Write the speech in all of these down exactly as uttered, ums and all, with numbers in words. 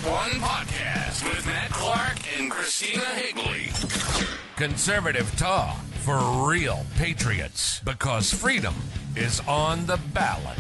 Patriot One Podcast with Matt Clark and Christina Higley. Conservative talk for real patriots, because freedom is on the ballot.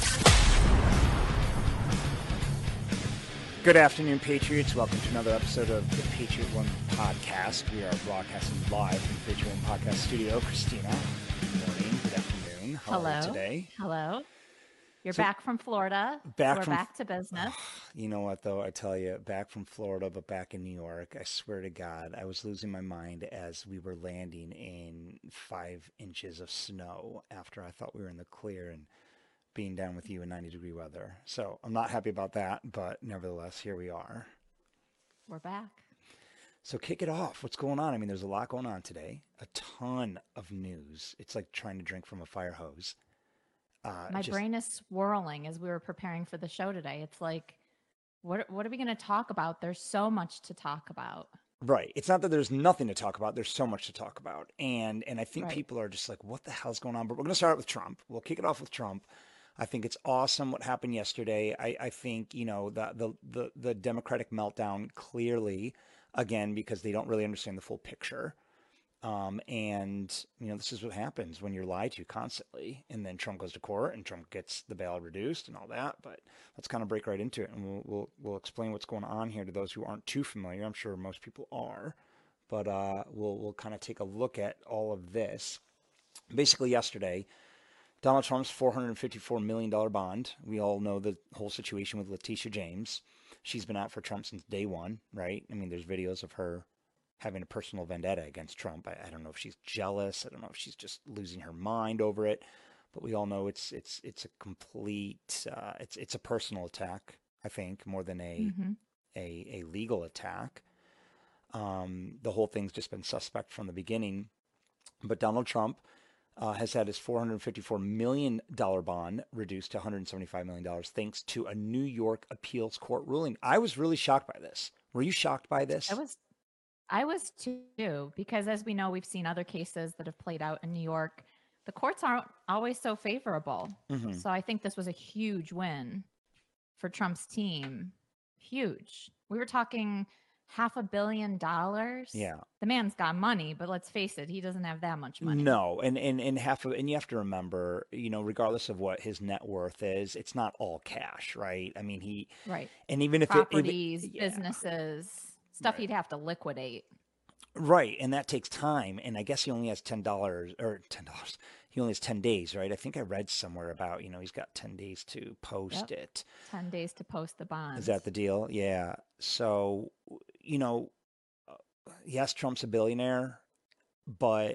Good afternoon, Patriots. Welcome to another episode of the Patriot One Podcast. We are broadcasting live from the Patriot One Podcast studio. Christina, good morning, good afternoon. How Hello. are you today? Hello. You're So, back from Florida. back We're from- back to business. You know what, though? I tell you, back from Florida, but back in New York, I swear to God, I was losing my mind as we were landing in five inches of snow after I thought we were in the clear and being down with you in ninety degree weather. So I'm not happy about that, but nevertheless, here we are. We're back. So kick it off. What's going on? I mean, there's a lot going on today. A ton of news. It's like trying to drink from a fire hose. Uh, My just, brain is swirling as we were preparing for the show today. It's like, what, what are we going to talk about? There's so much to talk about. Right. It's not that there's nothing to talk about. There's so much to talk about. And and I think Right. people are just like, what the hell's going on? But we're going to start with Trump. We'll kick it off with Trump. I think it's awesome what happened yesterday. I, I think, you know, the, the, the, the Democratic meltdown clearly, again, because they don't really understand the full picture. Um, and, you know, this is what happens when you're lied to constantly. And then Trump goes to court and Trump gets the bail reduced and all that. But let's kind of break right into it. And we'll, we'll, we'll explain what's going on here to those who aren't too familiar. I'm sure most people are. But uh, we'll, we'll kind of take a look at all of this. Basically, yesterday, Donald Trump's four hundred fifty-four million dollars bond. We all know the whole situation with Letitia James. She's been out for Trump since day one, right? I mean, there's videos of her having a personal vendetta against Trump. I, I don't know if she's jealous. I don't know if she's just losing her mind over it. But we all know it's it's it's a complete uh, it's it's a personal attack. I think more than a Mm-hmm. a, a legal attack. Um, the whole thing's just been suspect from the beginning. But Donald Trump uh, has had his four hundred fifty-four million dollars bond reduced to one hundred seventy-five million dollars thanks to a New York appeals court ruling. I was really shocked by this. Were you shocked by this? I was, I was too, because as we know, we've seen other cases that have played out in New York. The courts aren't always so favorable. Mhm. So I think this was a huge win for Trump's team. Huge. We were talking half a billion dollars. Yeah. The man's got money, but let's face it, he doesn't have that much money. No, and, and and half of and you have to remember, you know, regardless of what his net worth is, it's not all cash, right? I mean, he Right. and even if Properties, it, if it- yeah, businesses, stuff Right. he'd have to liquidate. right, and that takes time. And I guess he only has ten dollars or ten dollars. He only has ten days, right? I think I read somewhere about, you know, he's got ten days to post Yep. it. ten days to post the bonds. Is that the deal? Yeah. So, you know, uh, yes, Trump's a billionaire, but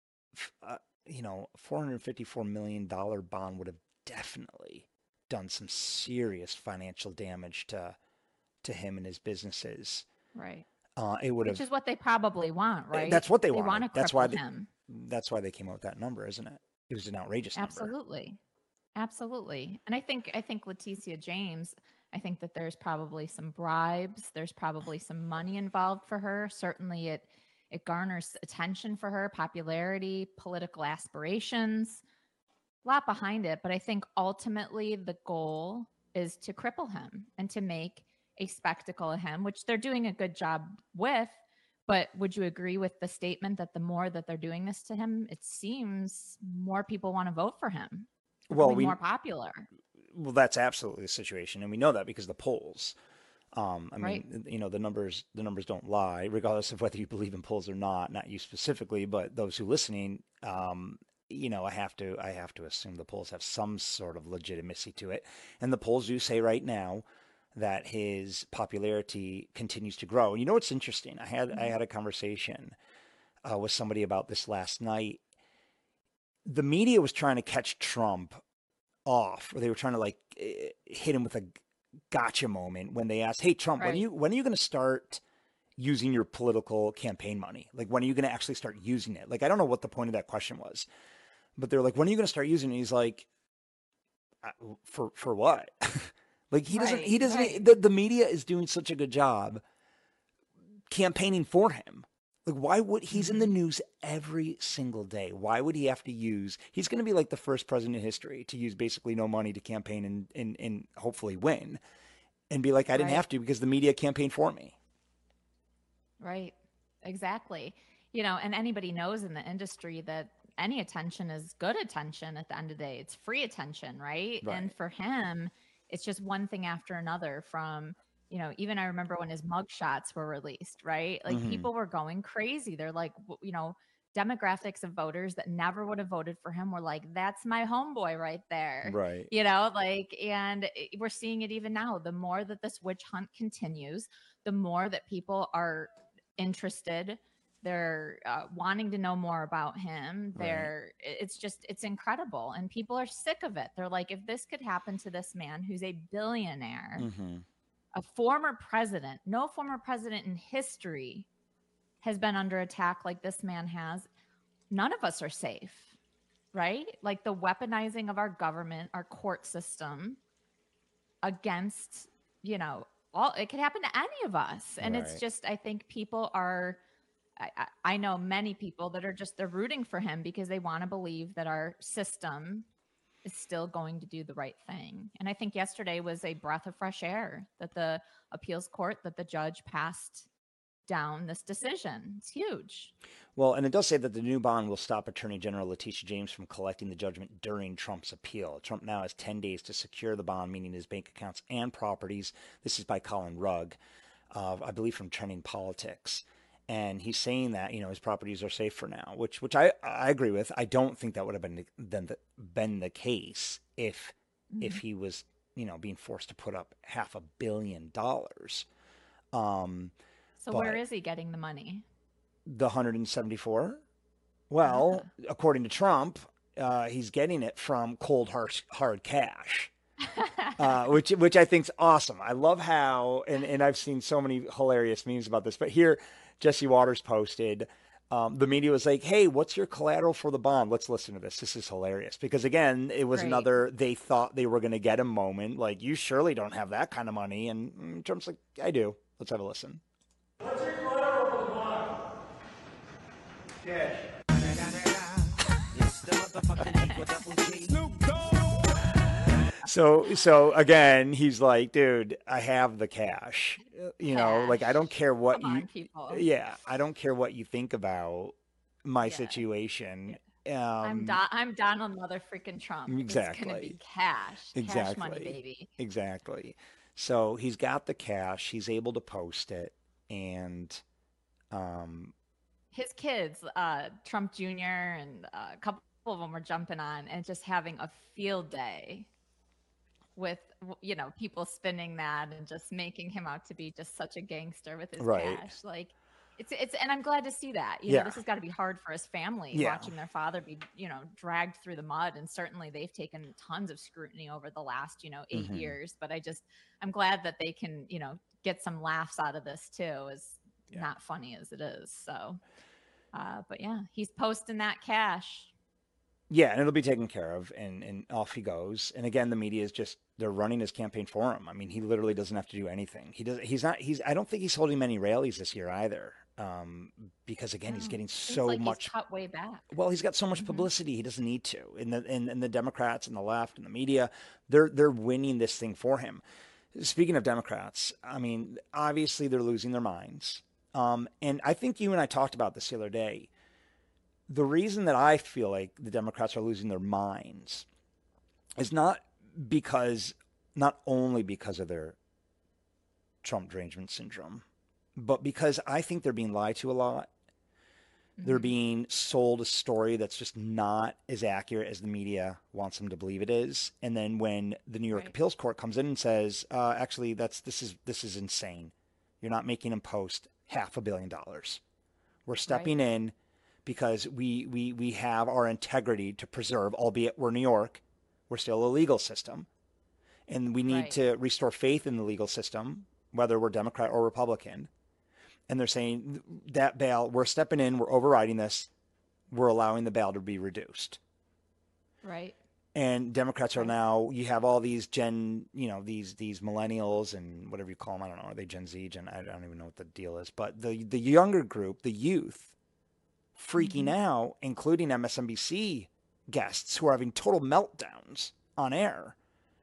f- uh, you know, four hundred fifty-four million dollars bond would have definitely done some serious financial damage to to him and his businesses. Right. Uh, it would Which have. is what they probably want, right? That's what they, They wanted. want to That's why cripple they, him. that's why they came out with that number, isn't it? It was an outrageous number. Absolutely. Absolutely. And I think I think Letitia James, I think that there's probably some bribes, there's probably some money involved for her. Certainly it it garners attention for her, popularity, political aspirations. A lot behind it, but I think ultimately the goal is to cripple him and to make a spectacle of him, which they're doing a good job with. But would you agree with the statement that the more that they're doing this to him, it seems more people want to vote for him? They're Well, becoming we more popular. well, that's absolutely the situation, and we know that because the polls. Um, I mean, Right. you know, the numbers the numbers don't lie, regardless of whether you believe in polls or not. Not you specifically, but those who listening. Um, you know, I have to I have to assume the polls have some sort of legitimacy to it, and the polls do say right now that his popularity continues to grow. And you know what's interesting? I had I had a conversation uh, with somebody about this last night. The media was trying to catch Trump off, or they were trying to like eh, hit him with a gotcha moment when they asked, "Hey, Trump, when are Right. you when are you going to start using your political campaign money? Like, when are you going to actually start using it?" Like, I don't know what the point of that question was, but they're like, "When are you going to start using it?" And he's like, "Uh, "For for what?" Like, he doesn't Right, he doesn't right. the, the media is doing such a good job campaigning for him. Like, why would he's in the Mhm. news every single day? Why would he have to use? He's going to be like the first president in history to use basically no money to campaign and and, and hopefully win. and be like, I didn't Right. have to because the media campaigned for me. Right. Exactly. You know, and anybody knows in the industry that any attention is good attention at the end of the day. It's free attention, right? Right. And for him, it's just one thing after another from, you know, even I remember when his mug shots were released, right? Like Mhm. people were going crazy. They're like, w- you know, demographics of voters that never would have voted for him were like, that's my homeboy right there. Right. You know, like, and it- we're seeing it even now. The more that this witch hunt continues, the more that people are interested, they're uh, wanting to know more about him. Right. They're it's just it's incredible, and people are sick of it. They're like, if this could happen to this man who's a billionaire, Mhm. a former president, no former president in history has been under attack like this man has, none of us are safe, right? Like the weaponizing of our government, our court system against, you know, all it could happen to any of us. And it's Right. just, I think people are, I, I I know many people that are just, they're rooting for him because they want to believe that our system is still going to do the right thing. And I think yesterday was a breath of fresh air that the appeals court, that the judge passed down this decision. It's huge. Well, and it does say that the new bond will stop Attorney General Letitia James from collecting the judgment during Trump's appeal. Trump now has ten days to secure the bond, meaning his bank accounts and properties. This is by Colin Rugg, uh, I believe from Trending Politics. And he's saying that, you know, his properties are safe for now, which which I, I agree with. I don't think that would have been been the, been the case if Mhm. if he was, you know, being forced to put up half a billion dollars. Um, So where but is he getting the money? the one hundred seventy-four, well, according to Trump, uh, he's getting it from cold hard, hard cash, uh, which which I think's awesome. I love how, and, and I've seen so many hilarious memes about this. But here, Jesse Waters posted, um, the media was like, "Hey, what's your collateral for the bond?" Let's listen to this. This is hilarious because again, it was Great. another they thought they were going to get a moment. Like, you surely don't have that kind of money, and mm, Trump's like, "I do." Let's have a listen. What's your collateral for the bond? Cash. So, so again, he's like, dude, I have the cash. Uh, You know, like I don't Cash. care what Come you, on, people. yeah, I don't care what you think about my Yeah. situation. I'm Um, Don, I'm Donald Mother freaking Trump. It's gonna be exactly, cash, cash money, exactly, baby. exactly. So he's got the cash. He's able to post it, and um, His kids, uh, Trump Junior and uh, a couple of them were jumping on and just having a field day with, w- you know, people spinning that and just making him out to be just such a gangster with his right, cash. Like it's it's and I'm glad to see that. You know, yeah, this has got to be hard for his family yeah, watching their father be, you know, dragged through the mud, and certainly they've taken tons of scrutiny over the last, you know, eight hmm years, but I just I'm glad that they can, you know, get some laughs out of this too, as yeah. not funny as it is. So, uh but yeah, he's posting that cash. Yeah, and it'll be taken care of, and, and off he goes. And again, the media is just they're running his campaign for him. I mean, he literally doesn't have to do anything. He does. He's not. He's. I don't think he's holding many rallies this year either, um, because again, he's No, getting seems so like he's much. cut way back. Well, he's got so much Hmm. publicity. He doesn't need to. And the and, and the Democrats and the left and the media, they're they're winning this thing for him. Speaking of Democrats, I mean, obviously they're losing their minds. Um, and I think you and I talked about this the other day. The reason that I feel like the Democrats are losing their minds is not because, not only because of their Trump derangement syndrome, but because I think they're being lied to a lot. They're Hmm. being sold a story that's just not as accurate as the media wants them to believe it is. And then when the New York Right. Appeals Court comes in and says, uh, actually, that's this is this is insane. You're not making them post half a billion dollars. We're Right. stepping in because we we we have our integrity to preserve, albeit we're New York, we're still a legal system, and we need Right. to restore faith in the legal system, whether we're Democrat or Republican. And they're saying that bail, we're stepping in, we're overriding this, we're allowing the bail to be reduced. Right. And Democrats are Right. now, you have all these Gen, you know, these these millennials and whatever you call them. I don't know. Are they Gen Z? Gen, I don't even know what the deal is. But the the younger group, the youth, freaking Hmm. out, including M S N B C guests who are having total meltdowns on air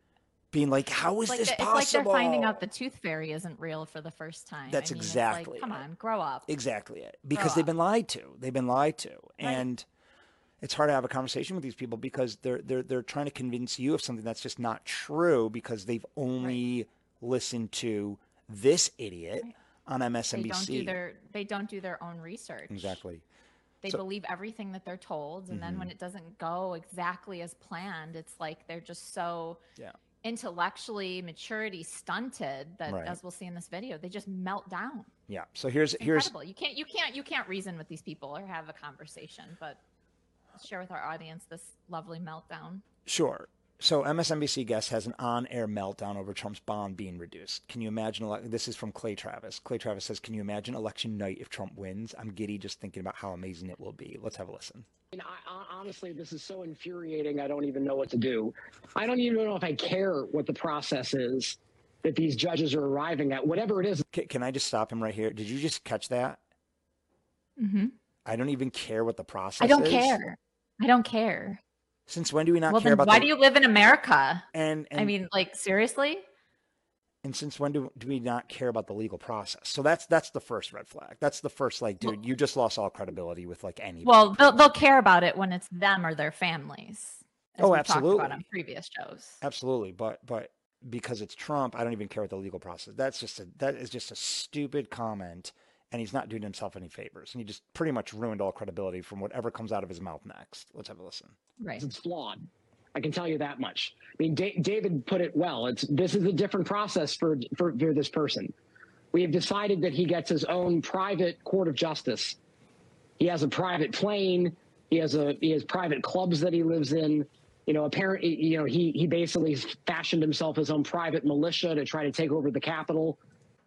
being like, how is Like this the, it's possible? like they're finding out the tooth fairy isn't real for the first time. That's I mean, exactly it's like, come it. on, grow up. Exactly it. Grow Because they've up. been lied to. They've been lied to. Right. And it's hard to have a conversation with these people because they're they're they're trying to convince you of something that's just not true because they've only Right. listened to this idiot Right. on They M S N B C. don't do their they don't do their own research. Exactly. They So- believe everything that they're told, and then when it doesn't go exactly as planned, it's like they're just so Yeah. intellectually maturity stunted that, Right. as we'll see in this video, they just melt down. Yeah. So here's It's here's incredible. You can't you can't you can't reason with these people or have a conversation, but share with our audience this lovely meltdown. Sure. So M S N B C guest has an on-air meltdown over Trump's bond being reduced. Can you imagine? ele- This is from Clay Travis. Clay Travis says, "Can you imagine election night if Trump wins? I'm giddy just thinking about how amazing it will be." Let's have a listen. And I, I, honestly, this is so infuriating. I don't even know what to do. I don't even know if I care what the process is that these judges are arriving at. Whatever it is, Can, can I just stop him right here? Did you just catch that? Mm-hmm. I don't even care what the process I don't is. care. I don't care. Since when do we not Well, care then about why the, do you live in America? and, and I mean, like, seriously? and since when do, do we not care about the legal process? So that's that's the first red flag. That's the first like, dude, you just lost all credibility with like any. Well, they'll, they'll care about it when it's them or their families. As Oh, we've talked about absolutely. on previous shows. Absolutely, but but because it's Trump, I don't even care what the legal process. That's just a that is just a stupid comment, and he's not doing himself any favors, and he just pretty much ruined all credibility from whatever comes out of his mouth next. Let's have a listen. Right. it's flawed. I can tell you that much. I mean, Da- David put it well. It's this is a different process for, for for this person. We have decided that he gets his own private court of justice. He has a private plane. He has a he has private clubs that he lives in. You know, apparently, you know, he he basically fashioned himself his own private militia to try to take over the Capitol.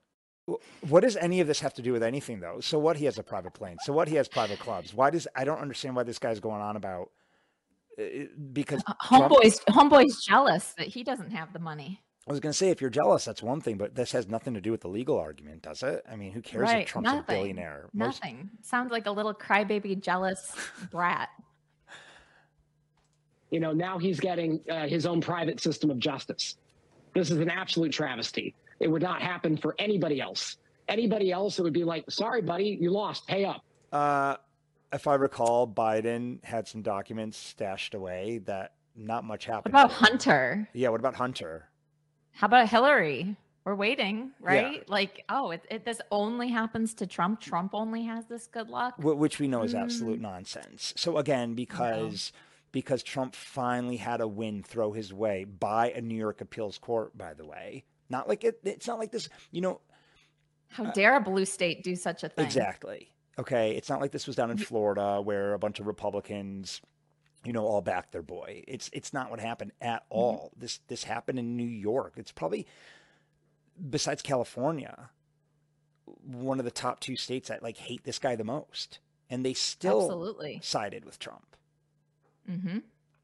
What does any of this have to do with anything, though? So what? He has a private plane. So what? He has private clubs. Why does I don't understand why this guy's going on about uh, because Trump- Homeboy's homeboy's jealous that he doesn't have the money. I was going to say, if you're jealous, that's one thing, but this has nothing to do with the legal argument, does it? I mean, who cares Right. if Trump's Nothing. a billionaire? Most- Nothing. Sounds like a little crybaby, jealous brat. You know, now he's getting uh, his own private system of justice. This is an absolute travesty. It would not happen for anybody else. Anybody else, it would be like, sorry, buddy, you lost. Pay up. Uh, if I recall, Biden had some documents stashed away that not much What happened. about to. Hunter? Yeah, what about Hunter? How about Hillary? We're waiting, right? Like, oh, it, it this only happens to Trump. Trump only has this good luck. Wh- Which we know is Mm. absolute nonsense. So again, because because Trump finally had a win throw his way by a New York appeals court, by the way. Not like it. It's not like this. You know, How dare a blue state do such a thing? exactly. Okay, it's not like this was down in Florida where a bunch of Republicans, you know, all backed their boy. It's it's not what happened at all. This this happened in New York. It's probably, besides California, one of the top two states that like hate this guy the most, and they still Absolutely. sided with Trump. Mm-hmm.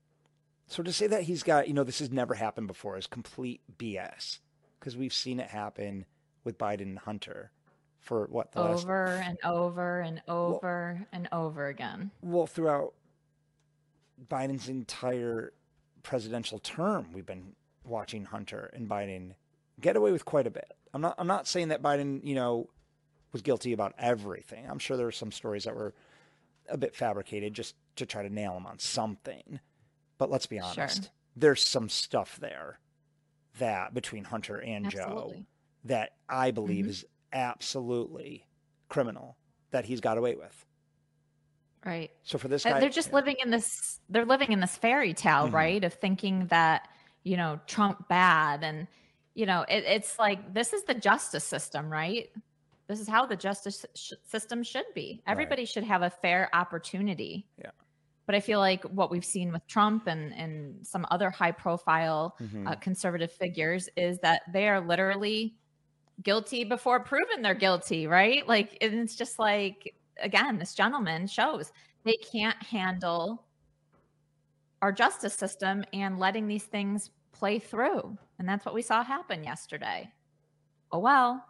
So to say that he's got, you know, this has never happened before is complete B S, because we've seen it happen with Biden and Hunter for what the last Over and over and over and over again. well throughout Biden's entire presidential term. We've been watching Hunter and Biden get away with quite a bit. I'm not I'm not saying that Biden, you know, was guilty about everything. I'm sure there were some stories that were a bit fabricated just to try to nail him on something. But let's be Sure. honest, there's some stuff there that between Hunter and Joe Absolutely. that I believe Mhm. is absolutely criminal that he's got away with. Right. So for this Uh, guy, they're just yeah. living in this they're living in this fairy tale, Mhm. right, of thinking that, you know, Trump bad, and you know it, it's like this is the justice system, right? This is how the justice sh- system should be. Everybody should have a fair opportunity. Yeah. But I feel like what we've seen with Trump and and some other high profile Mhm. uh, conservative figures is that they are literally guilty before proven they're guilty, right? Like, and it's just like, again, this gentleman shows they can't handle our justice system and letting these things play through. And that's what we saw happen yesterday. Oh, well.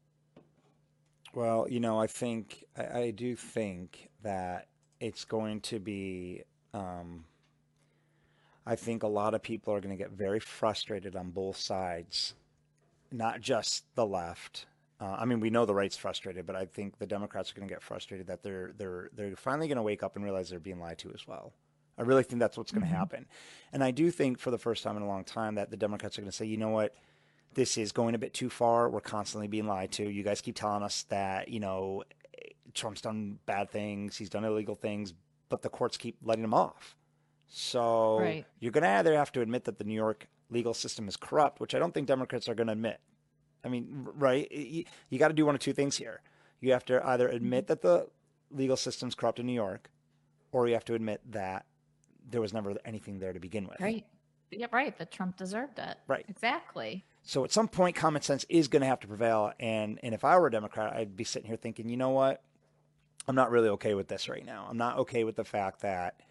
Well, you know, I think I, I do think that it's going to be. Um, I think a lot of people are going to get very frustrated on both sides, not just the left. Uh, I mean, we know the right's frustrated, but I think the Democrats are going to get frustrated that they're they're they're finally going to wake up and realize they're being lied to as well. I really think that's what's going to Mm-hmm. happen. And I do think for the first time in a long time that the Democrats are going to say, you know what, this is going a bit too far. We're constantly being lied to. You guys keep telling us that, you know, Trump's done bad things, he's done illegal things, but the courts keep letting him off. So Right. you're going to either have to admit that the New York legal system is corrupt, which I don't think Democrats are going to admit. I mean, right? You, you got to do one of two things here. You have to either admit that the legal system's corrupt in New York, or you have to admit that there was never anything there to begin with. Right. Yeah, right. That Trump deserved it. Right. Exactly. So at some point, common sense is going to have to prevail. And, and if I were a Democrat, I'd be sitting here thinking, you know what? I'm not really okay with this right now. I'm not okay with the fact that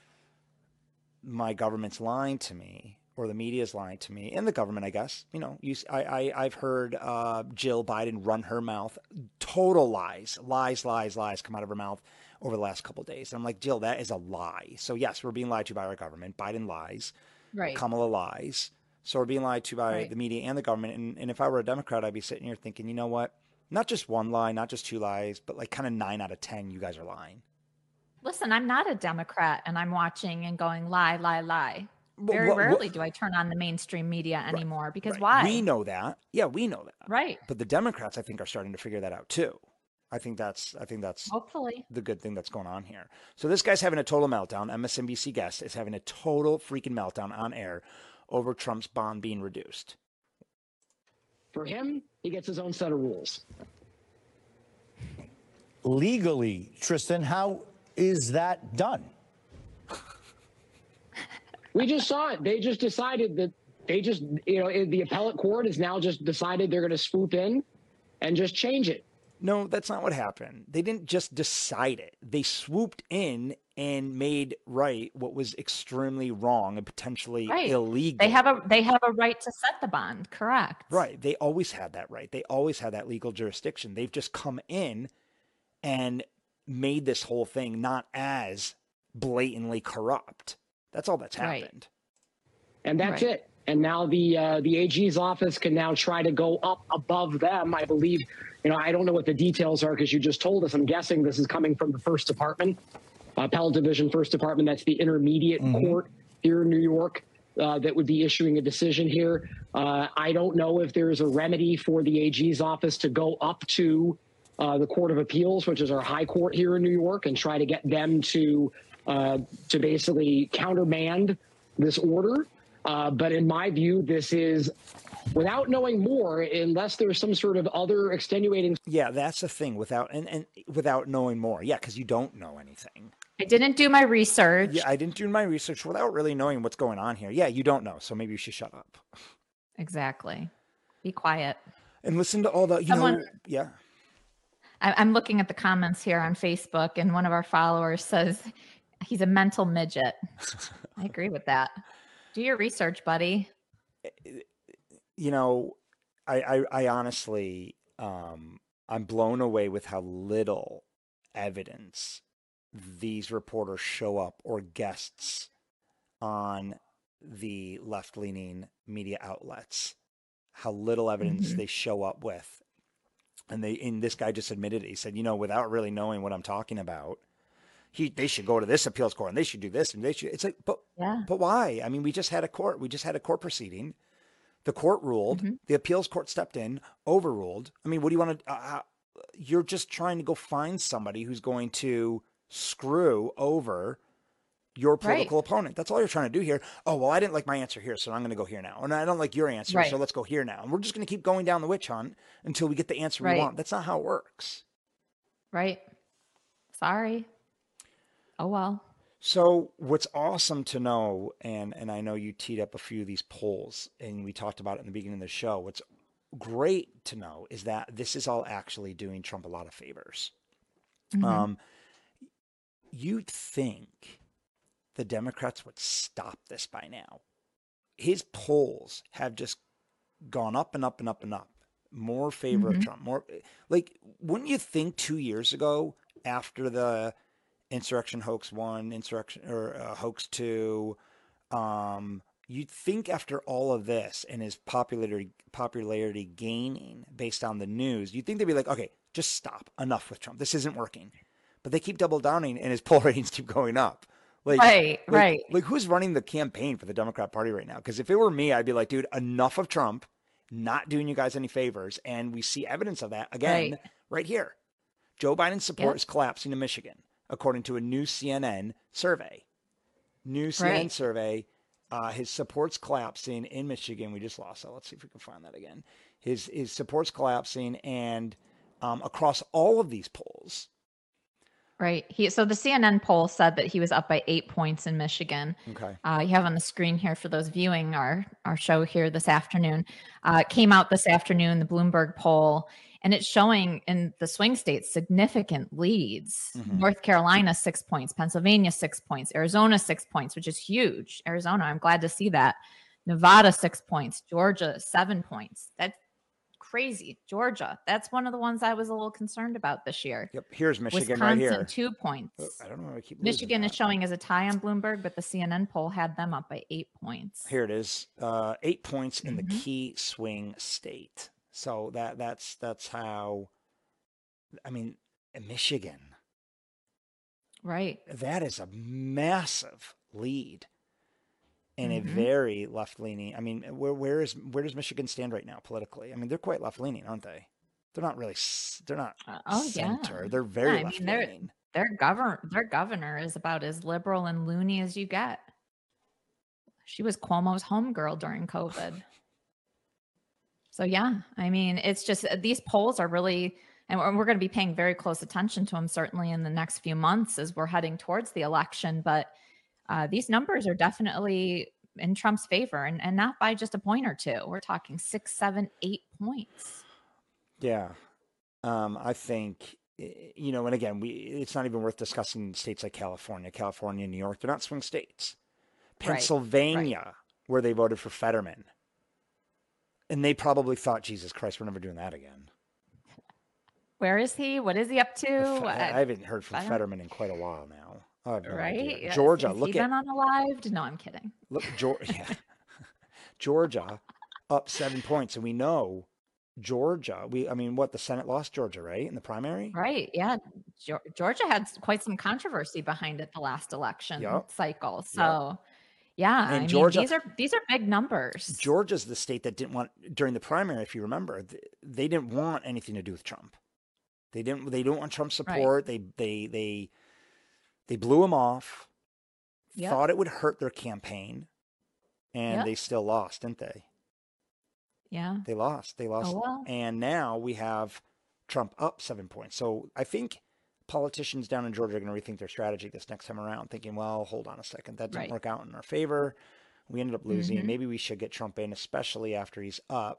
my government's lying to me, or the media's lying to me, and the government, I guess. You know, you, I, I, I've heard uh, Jill Biden run her mouth. Total lies, lies, lies, lies come out of her mouth over the last couple of days. And I'm like, Jill, that is a lie. So yes, we're being lied to by our government. Biden lies. Right. Kamala lies. So we're being lied to by Right. the media and the government. And, and if I were a Democrat, I'd be sitting here thinking, you know what? Not just one lie, not just two lies, but like kind of nine out of ten, you guys are lying. Listen, I'm not a Democrat and I'm watching and going lie, lie, lie. Well, Very what- what- rarely do I turn on the mainstream media anymore because Right. why? We know that. Yeah, we know that. Right. But the Democrats, I think, are starting to figure that out too. I think that's I think that's Hopefully. the good thing that's going on here. So this guy's having a total meltdown. M S N B C guest is having a total freaking meltdown on air over Trump's bond being reduced. For him, he gets his own set of rules. Legally, Tristan, how is that done? We just saw it. They just decided that they just, you know, the appellate court has now just decided they're going to swoop in and just change it. No, that's not what happened. They didn't just decide it. They swooped in and made right what was extremely wrong and potentially Right. illegal. They have a they have a right to set the bond, correct? Right. They always had that right. They always had that legal jurisdiction. They've just come in and made this whole thing not as blatantly corrupt. That's all that's Right. happened. And that's Right. it. And now the uh, the A G's office can now try to go up above them. I believe, you know, I don't know what the details are because you just told us. I'm guessing this is coming from the First Department, uh, Appellate Division, First Department. That's the intermediate court here in New York uh, that would be issuing a decision here. Uh, I don't know if there's a remedy for the A G's office to go up to uh, the Court of Appeals, which is our high court here in New York, and try to get them to uh, to basically countermand this order. Uh, but in my view, this is, without knowing more, unless there's some sort of other extenuating. Yeah, that's the thing. Without and, and without knowing more. Yeah, because you don't know anything. I didn't do my research. Yeah, I didn't do my research without really knowing what's going on here. Yeah, you don't know, so maybe you should shut up Exactly. Be quiet. and listen to all the. You Someone- know, yeah. I, I'm looking at the comments here on Facebook, and one of our followers says he's a mental midget. I agree with that. Do your research, buddy. You know, I, I, I honestly, um, I'm blown away with how little evidence these reporters show up or guests on the left-leaning media outlets. How little evidence Mhm. they show up with, and they and this guy just admitted it. He said, you know, without really knowing what I'm talking about, he they should go to this appeals court and they should do this and they should. It's like, but Yeah. but why? I mean, we just had a court. We just had a court proceeding. The court ruled. Mhm. The appeals court stepped in, overruled. I mean, what do you want to? Uh, you're just trying to go find somebody who's going to screw over your political opponent. That's all you're trying to do here. Oh, well, I didn't like my answer here, so I'm going to go here now. And I don't like your answer, Right. so let's go here now. And we're just going to keep going down the witch hunt until we get the answer we Right. want. That's not how it works. Right. Sorry. Oh, well. So what's awesome to know, and and I know you teed up a few of these polls, and we talked about it in the beginning of the show. What's great to know is that this is all actually doing Trump a lot of favors. Mhm. Um, you'd think the Democrats would stop this by now. His polls have just gone up and up and up and up. More favor Mhm. of Trump. More like, wouldn't you think two years ago after the insurrection hoax one, insurrection or uh, hoax two, Um, you'd think after all of this and his popularity popularity gaining based on the news, you'd think they'd be like, okay, just stop. Enough with Trump. This isn't working. But they keep double downing and his poll ratings keep going up. Like, right, like, right. Like who's running the campaign for the Democrat Party right now? Because if it were me, I'd be like, dude, enough of Trump, not doing you guys any favors. And we see evidence of that again right, right here. Joe Biden's support yep. is collapsing in Michigan, according to a new C N N survey. New C N N right. survey. Uh, his support's collapsing in Michigan. We just lost that. Let's see if we can find that again. His his support's collapsing, and um, across all of these polls. Right. He so the C N N poll said that he was up by eight points in Michigan. Okay. Uh, you have on the screen here for those viewing our our show here this afternoon. Uh, it came out this afternoon, the Bloomberg poll, and it's showing in the swing states significant leads. Mm-hmm. North Carolina six points, Pennsylvania six points, Arizona six points, which is huge. Arizona, I'm glad to see that. Nevada six points, Georgia seven points. That's crazy. Georgia, that's one of the ones I was a little concerned about this year. Yep, here's Michigan Wisconsin, right here. two points. Oh, I don't know why I keep Michigan that. is showing as a tie on Bloomberg, but the C N N poll had them up by eight points. Here it is, uh, eight points in mm-hmm. the key swing state. So that that's that's how. I mean, Michigan. Right. That is a massive lead. And mm-hmm. a very left-leaning. I mean, where where is where does Michigan stand right now politically? I mean, they're quite left-leaning, aren't they? They're not really. They're not uh, oh, center. Yeah. They're very yeah, left-leaning. I mean, their their governor their governor is about as liberal and loony as you get. She was Cuomo's homegirl during COVID. So yeah, I mean, it's just these polls are really, and we're, we're going to be paying very close attention to them certainly in the next few months as we're heading towards the election, but. Uh, these numbers are definitely in Trump's favor, and, and not by just a point or two. We're talking six, seven, eight points. Yeah. Um, I think, you know, and again, we it's not even worth discussing states like California, California, New York. They're not swing states. Pennsylvania, right, right. where they voted for Fetterman. And they probably thought, Jesus Christ, we're never doing that again. Where is he? What is he up to? I, I haven't heard from Fetterman in quite a while now. Oh, no right? Idea. Georgia, Has look he at been unalived? No, I'm kidding. Look, Georgia, yeah. Georgia up seven points, and we know Georgia. We, I mean, what the Senate lost Georgia, right, in the primary? Right. Yeah, Georgia had quite some controversy behind it the last election yep. cycle. So, yep. yeah, and I Georgia, mean, these are these are big numbers. Georgia's the state that didn't want during the primary, if you remember, they didn't want anything to do with Trump. They didn't. They don't want Trump's support. Right. They they they. They blew him off, yep. thought it would hurt their campaign, and yep. they still lost, didn't they? Yeah. They lost. They lost. Oh, well. And now we have Trump up seven points. So I think politicians down in Georgia are going to rethink their strategy this next time around, thinking, well, hold on a second. That didn't right. work out in our favor. We ended up losing. Mm-hmm. Maybe we should get Trump in, especially after he's up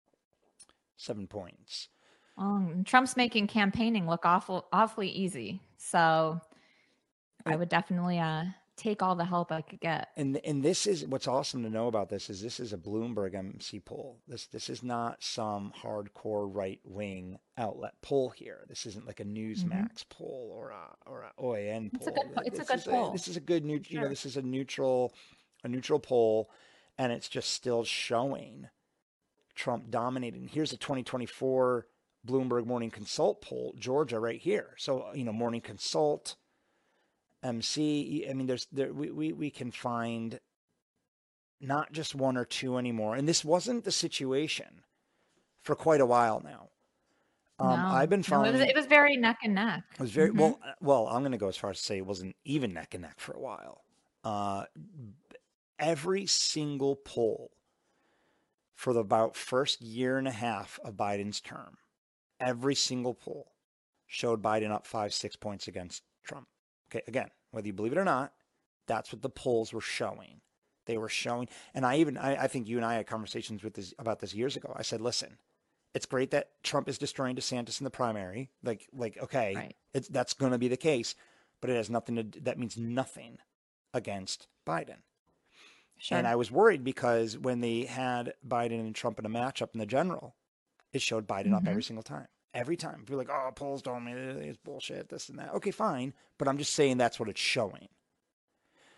seven points. Um, Trump's making campaigning look awful, awfully easy. So... I would definitely uh, take all the help I could get. And and this is what's awesome to know about this is this is a Bloomberg M C poll. This this is not some hardcore right wing outlet poll here. This isn't like a Newsmax mm-hmm. poll or a or a O A N poll. It's a good, it's this a good poll. A, this is a good new. Sure. You know, this is a neutral, a neutral poll, and it's just still showing Trump dominating. Here's a twenty twenty-four Bloomberg Morning Consult poll, Georgia, right here. So you know, Morning Consult. M C, I mean, there's there we, we we can find not just one or two anymore, and this wasn't the situation for quite a while now. Um, no, I've been finding no, it, was, it was very neck and neck. It was very mm-hmm. well. Well, I'm going to go as far as to say it wasn't even neck and neck for a while. Uh, every single poll for the about first year and a half of Biden's term, every single poll showed Biden up five, six points against Trump. Okay, again, whether you believe it or not, that's what the polls were showing. They were showing, and I even, I, I think you and I had conversations with this about this years ago. I said, listen, it's great that Trump is destroying DeSantis in the primary. Like, like, okay, right. it's, that's going to be the case, but it has nothing to, that means nothing against Biden. Sure. And I was worried because when they had Biden and Trump in a matchup in the general, it showed Biden mm-hmm. up every single time. Every time. People are like, oh, polls told me it's bullshit, this and that. Okay, fine. But I'm just saying that's what it's showing.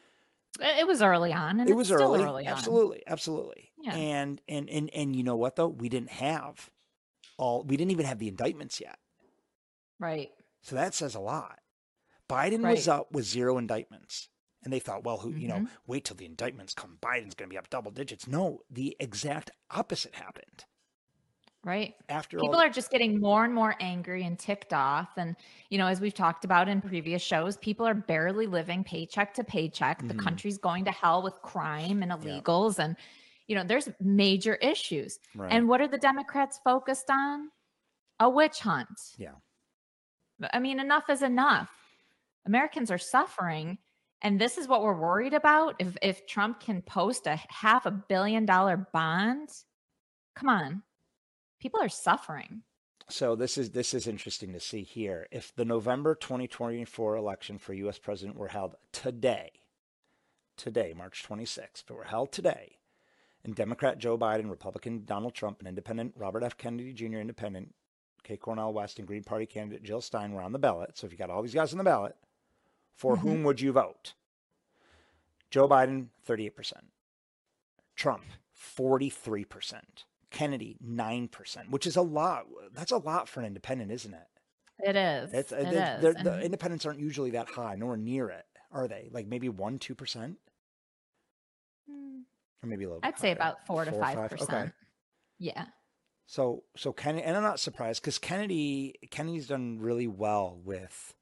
It it was early on, and It it's was still early. early on. Absolutely. Absolutely. Yeah. And, and, and, and you know what, though? We didn't have all, we didn't even have the indictments yet. Right. So that says a lot. Biden Right. was up with zero indictments. And they thought, well, who, you know, hmm wait till the indictments come. Biden's going to be up double digits. No, the exact opposite happened. Right. After People all, are just getting more and more angry and ticked off. And, you know, as we've talked about in previous shows, people are barely living paycheck to paycheck. The Mhm. country's going to hell with crime and Yeah. illegals. And, you know, there's major issues. right. And what are the Democrats focused on? A witch hunt. Yeah. I mean, enough is enough. Americans are suffering. And this is what we're worried about. If if Trump can post a half a billion dollar bond, come on. People are suffering. So this is this is interesting to see here. If the November twenty twenty-four election for U S president were held today, today, March twenty-sixth, if it were held today, and Democrat Joe Biden, Republican Donald Trump, and Independent Robert F. Kennedy Junior, Independent Kay Cornell West, and Green Party candidate Jill Stein were on the ballot. So if you got all these guys on the ballot, for Mhm. whom would you vote? Joe Biden, thirty-eight percent. Trump, forty-three percent. Kennedy, nine percent, which is a lot. That's a lot for an independent, isn't it? It is. It's, it they're- is. they're- And the independents aren't usually that high, nowhere near it, are they? Like maybe one, two percent, mm, or maybe a little. I'd bit say higher. about four to Four or five five? percent. Okay. Yeah. So, so Kennedy, and I'm not surprised because Kennedy, Kennedy's done really well with,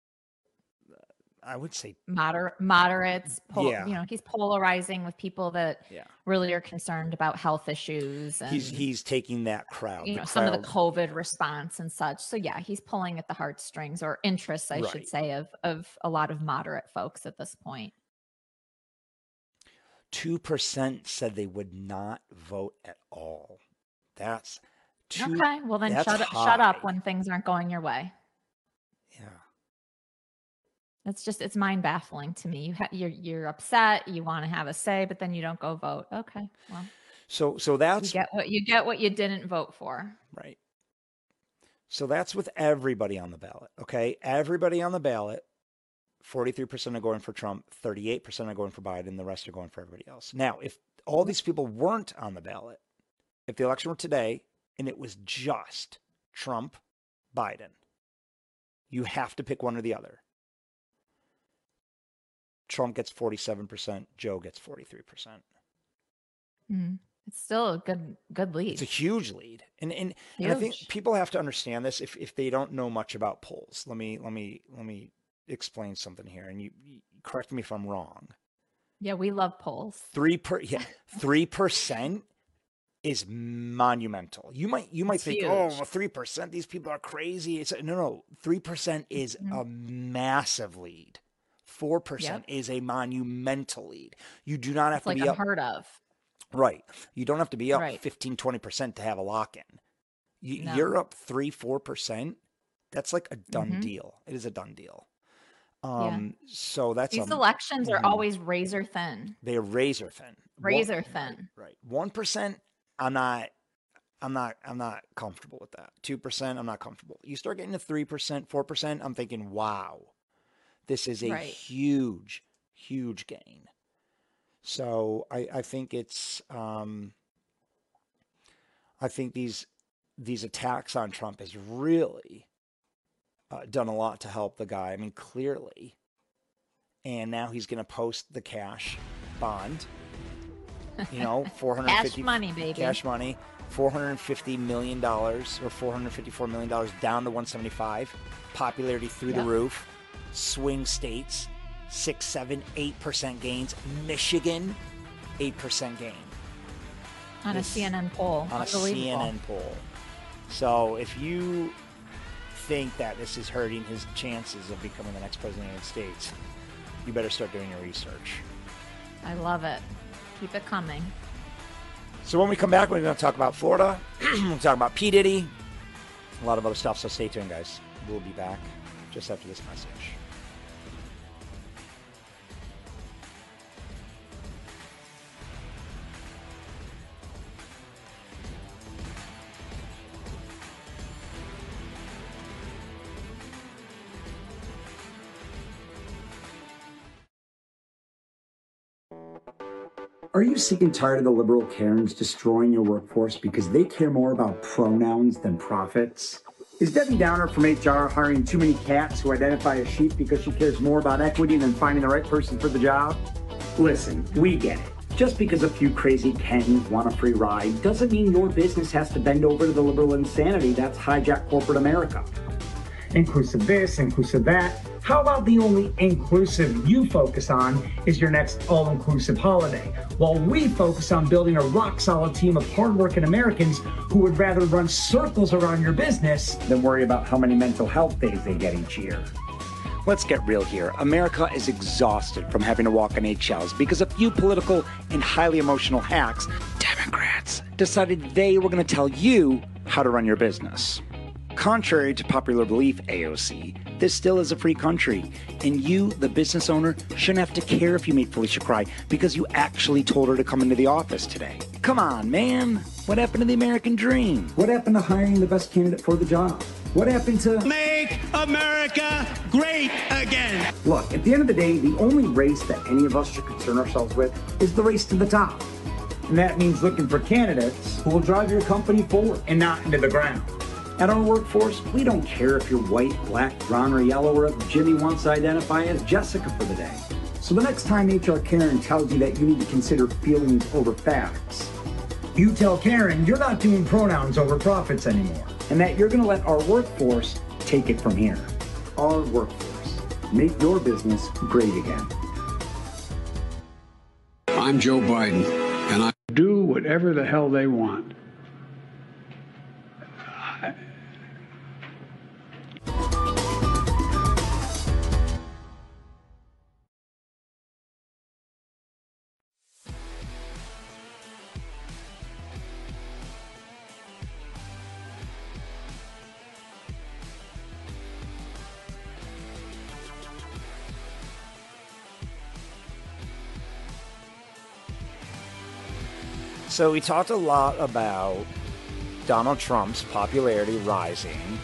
I would say, Moder- moderates. Pol- Yeah. You know, he's polarizing with people that yeah, really are concerned about health issues and he's he's taking that crowd. you the know some of the crowd- COVID response and such. So yeah, he's pulling at the heartstrings or interests, I Right. should say, of of a lot of moderate folks at this point. two percent said they would not vote at all. That's two. Okay, well then that's shut up, shut up high. when things aren't going your way. Yeah. That's just it's mind baffling to me. You ha- you're you're upset, you want to have a say, but then you don't go vote. Okay, well So, so you that's get what you get what you didn't vote for. right. So that's with everybody on the ballot. Okay. Everybody on the ballot, forty-three percent are going for Trump, thirty-eight percent are going for Biden, the rest are going for everybody else. Now, if all these people weren't on the ballot, if the election were today and it was just Trump, Biden, you have to pick one or the other. Trump gets forty-seven percent, Joe gets forty-three percent. Mm. It's still a good good lead. It's a huge lead. And and, and I think Huge. people have to understand this if, if they don't know much about polls. Let me let me let me explain something here, and you, you correct me if I'm wrong. Yeah, we love polls. Three per yeah, three percent is monumental. You might you might It's think, huge. oh, well, three percent, these people are crazy. It's no no, three percent is Mhm. a massive lead. Four percent Yep. is a monumental lead. You do not have It's to like be up unheard of. right. You don't have to be up Right. fifteen, twenty percent to have a lock in. You, No. You're up three, four percent. That's like a done Mhm. deal. It is a done deal. Yeah. Um, so that's These a, elections are mhm. always razor thin. they're razor thin. One- Razor thin. Right. One percent, I'm not I'm not I'm not comfortable with that. Two percent, I'm not comfortable. You start getting to three percent, four percent, I'm thinking, wow, this is a Right. huge, huge gain. So I, I think it's um I think these these attacks on Trump has really uh, done a lot to help the guy. I mean, clearly. And now he's going to post the cash bond. You know, four hundred fifty Cash money, baby. cash money, four hundred fifty million dollars or four hundred fifty-four million dollars down to one seventy-five. Popularity through the Yep. roof. Swing states, six, seven, eight percent gains. Michigan, eight percent gain On a This- C N N poll. on a Unbelievable. C N N poll. So if you think that this is hurting his chances of becoming the next president of the United States, you better start doing your research. I love it. Keep it coming. So when we come back, we're going to talk about Florida. We'll talk about P. Diddy, a lot of other stuff. So stay tuned, guys. We'll be back just after this message. Are you sick and tired of the liberal Karens destroying your workforce because they care more about pronouns than profits? Is Debbie Downer from H R hiring too many cats who identify as sheep because she cares more about equity than finding the right person for the job? Listen, we get it. Just because a few crazy Kens want a free ride doesn't mean your business has to bend over to the liberal insanity that's hijacked corporate America. Inclusive this, inclusive that. How about the only inclusive you focus on is your next all-inclusive holiday, while we focus on building a rock-solid team of hardworking Americans who would rather run circles around your business than worry about how many mental health days they get each year. Let's get real here. America is exhausted from having to walk on eggshells because a few political and highly emotional hacks, Democrats, decided they were going to tell you how to run your business. Contrary to popular belief, A O C, this still is a free country, and you, the business owner, shouldn't have to care if you made Felicia cry because you actually told her to come into the office today. Come on, man. What happened to the American dream? What happened to hiring the best candidate for the job? What happened to make America great again? Look, at the end of the day, the only race that any of us should concern ourselves with is the race to the top. And that means looking for candidates who will drive your company forward and not into the ground. At our workforce, we don't care if you're white, black, brown, or yellow, or if Jimmy wants to identify as Jessica for the day. So the next time H R Karen tells you that you need to consider feelings over facts, you tell Karen you're not doing pronouns over profits anymore, and that you're going to let our workforce take it from here. Our workforce. Make your business great again. I'm Joe Biden, and I do whatever the hell they want. So we talked a lot about Donald Trump's popularity rising,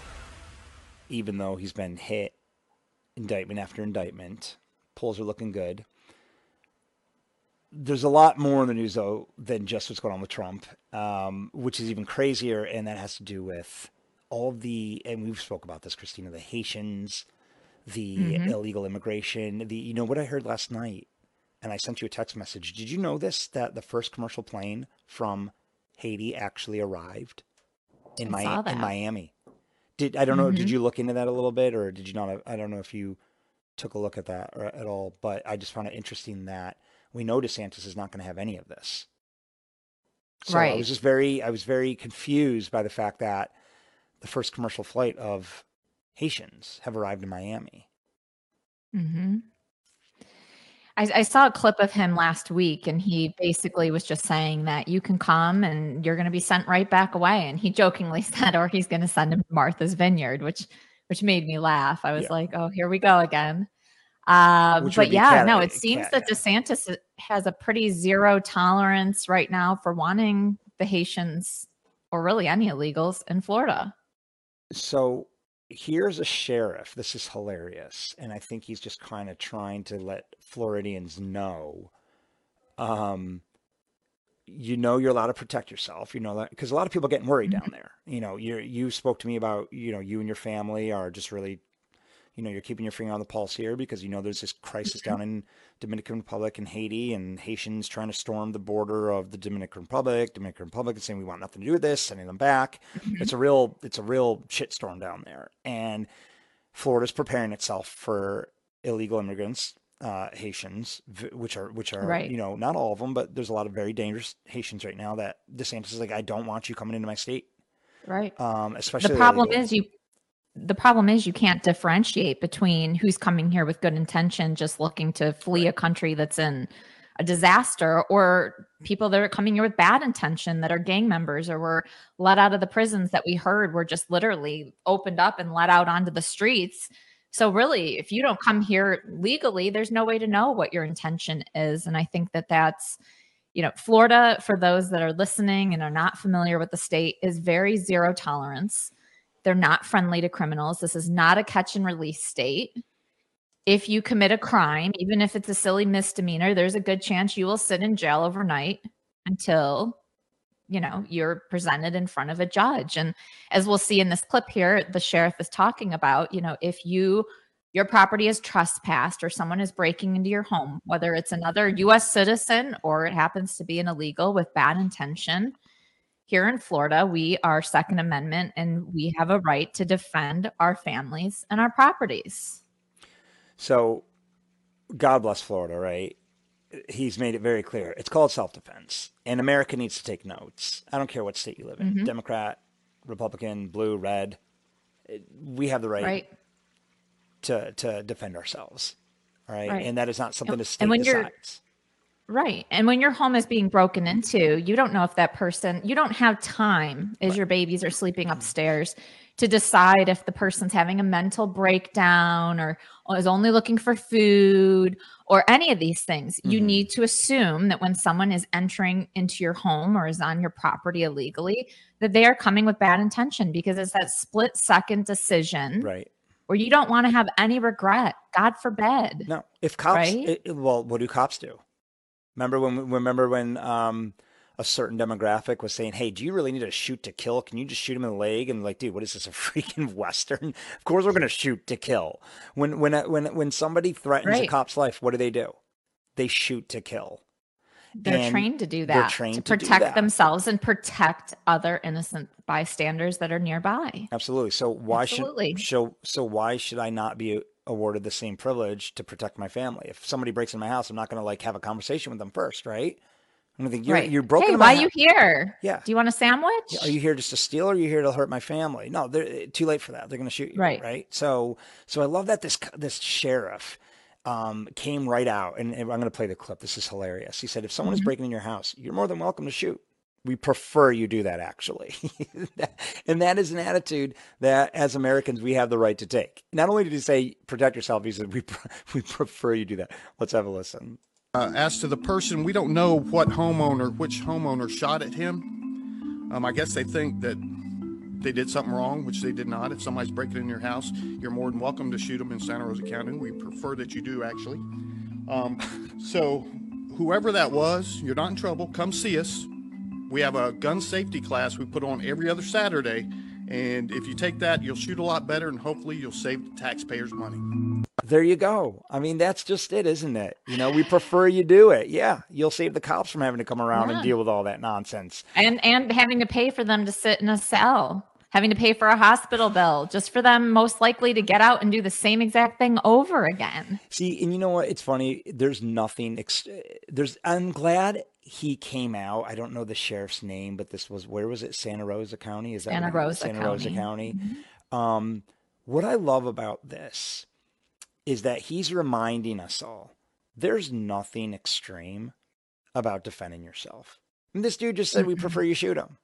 even though he's been hit indictment after indictment. Polls are looking good. There's a lot more in the news, though, than just what's going on with Trump, um, which is even crazier, and that has to do with all of the, and we've spoke about this, Christina, the Haitians, the mm-hmm. illegal immigration, the, you know, what I heard last night, and I sent you a text message. Did you know this, that the first commercial plane from Haiti actually arrived in, Mi- in Miami? Did I don't know, mm-hmm. did you look into that a little bit, or did you not? I don't know if you took a look at that or, at all, but I just found it interesting that we know DeSantis is not going to have any of this. So right. I was just very, I was very confused by the fact that the first commercial flight of Haitians have arrived in Miami. Mm-hmm. I, I saw a clip of him last week, and he basically was just saying that you can come and you're going to be sent right back away. And he jokingly said, or he's going to send him to Martha's Vineyard, which, which made me laugh. I was yeah. like, oh, here we go again. Uh, but yeah, cat, no, it seems cat, that DeSantis has a pretty zero tolerance right now for wanting the Haitians, or really any illegals, in Florida. So here's a sheriff. This is hilarious. And I think he's just kind of trying to let Floridians know, um, you know, you're allowed to protect yourself, you know, that because a lot of people are getting worried mm-hmm. down there. You know, you you spoke to me about, you know, you and your family are just really, you know, you're keeping your finger on the pulse here because, you know, there's this crisis mm-hmm. down in Dominican Republic and Haiti, and Haitians trying to storm the border of the Dominican Republic. Dominican Republic is saying we want nothing to do with this, sending them back. Mm-hmm. It's a real, it's a real shitstorm down there. And Florida's preparing itself for illegal immigrants, uh, Haitians, which are, which are, right. you know, not all of them, but there's a lot of very dangerous Haitians right now that DeSantis is like, I don't want you coming into my state. Right. Um, especially the problem illegal. is you, The problem is you can't differentiate between who's coming here with good intention, just looking to flee a country that's in a disaster, or people that are coming here with bad intention, that are gang members, or were let out of the prisons that we heard were just literally opened up and let out onto the streets. So really, if you don't come here legally, there's no way to know what your intention is. And I think that that's, you know, Florida, for those that are listening and are not familiar with the state, is very zero tolerance. They're not friendly to criminals. This is not a catch and release state. if you commit a crime, even if it's a silly misdemeanor, there's a good chance you will sit in jail overnight until, you know, you're presented in front of a judge. And as we'll see in this clip here, the sheriff is talking about, you know, if you your property is trespassed or someone is breaking into your home, whether it's another U S citizen or it happens to be an illegal with bad intention, here in Florida, we are Second Amendment and we have a right to defend our families and our properties. So God bless Florida, right? He's made it very clear. It's called self-defense, and America needs to take notes. I don't care what state you live in, mm-hmm. Democrat, Republican, blue, red. We have the right, right. to to defend ourselves, right? right? And that is not something the state and when decides. You're, right. And when your home is being broken into, you don't know if that person, you don't have time as right. your babies are sleeping upstairs to decide if the person's having a mental breakdown or, or is only looking for food or any of these things. Mm-hmm. You need to assume that when someone is entering into your home or is on your property illegally, that they are coming with bad intention, because it's that split second decision. Right. Where you don't want to have any regret. God forbid. No, if cops, right? it, well, what do cops do? Remember when, remember when, um, a certain demographic was saying, hey, do you really need to shoot to kill? Can you just shoot him in the leg? And like, dude, what is this, a freaking Western? Of course we're going to shoot to kill. When when when when somebody threatens right. a cop's life, what do they do? They shoot to kill. They're and trained to do that, to, to protect that. themselves and protect other innocent bystanders that are nearby. Absolutely. So why Absolutely. should so, so why should I not be awarded the same privilege to protect my family? If somebody breaks in my house, I'm not going to like have a conversation with them first, right? I'm gonna think you're, right. you're broken. Hey, in why my are you here? Yeah. Do you want a sandwich? Are you here just to steal, or are you here to hurt my family? No, they're too late for that. They're going to shoot you. Right. Right. So, so I love that this, this sheriff, um, came right out, and, and I'm going to play the clip. This is hilarious. He said, if someone mm-hmm. is breaking in your house, you're more than welcome to shoot. We prefer you do that, actually. And that is an attitude that as Americans, we have the right to take. Not only did he say, protect yourself, he said, we, we prefer you do that. Let's have a listen. Uh, as to the person, we don't know what homeowner, which homeowner shot at him. Um, I guess they think that they did something wrong, which they did not. If somebody's breaking in your house, you're more than welcome to shoot them in Santa Rosa County. We prefer that you do, actually. Um, so whoever that was, you're not in trouble. Come see us. We have a gun safety class we put on every other Saturday. And if you take that, you'll shoot a lot better, and hopefully you'll save the taxpayers money. There you go. I mean, that's just it, isn't it? You know, we prefer you do it. Yeah. You'll save the cops from having to come around yeah. and deal with all that nonsense. And and having to pay for them to sit in a cell, having to pay for a hospital bill just for them most likely to get out and do the same exact thing over again. See, and you know what? It's funny. There's nothing. Ex- there's. I'm glad he came out. I don't know the sheriff's name, but this was, where was it? Santa Rosa County? Is that Santa Rosa Santa County. Rosa County. Mm-hmm. Um, what I love about this is that he's reminding us all, there's nothing extreme about defending yourself. And this dude just said, we prefer you shoot him.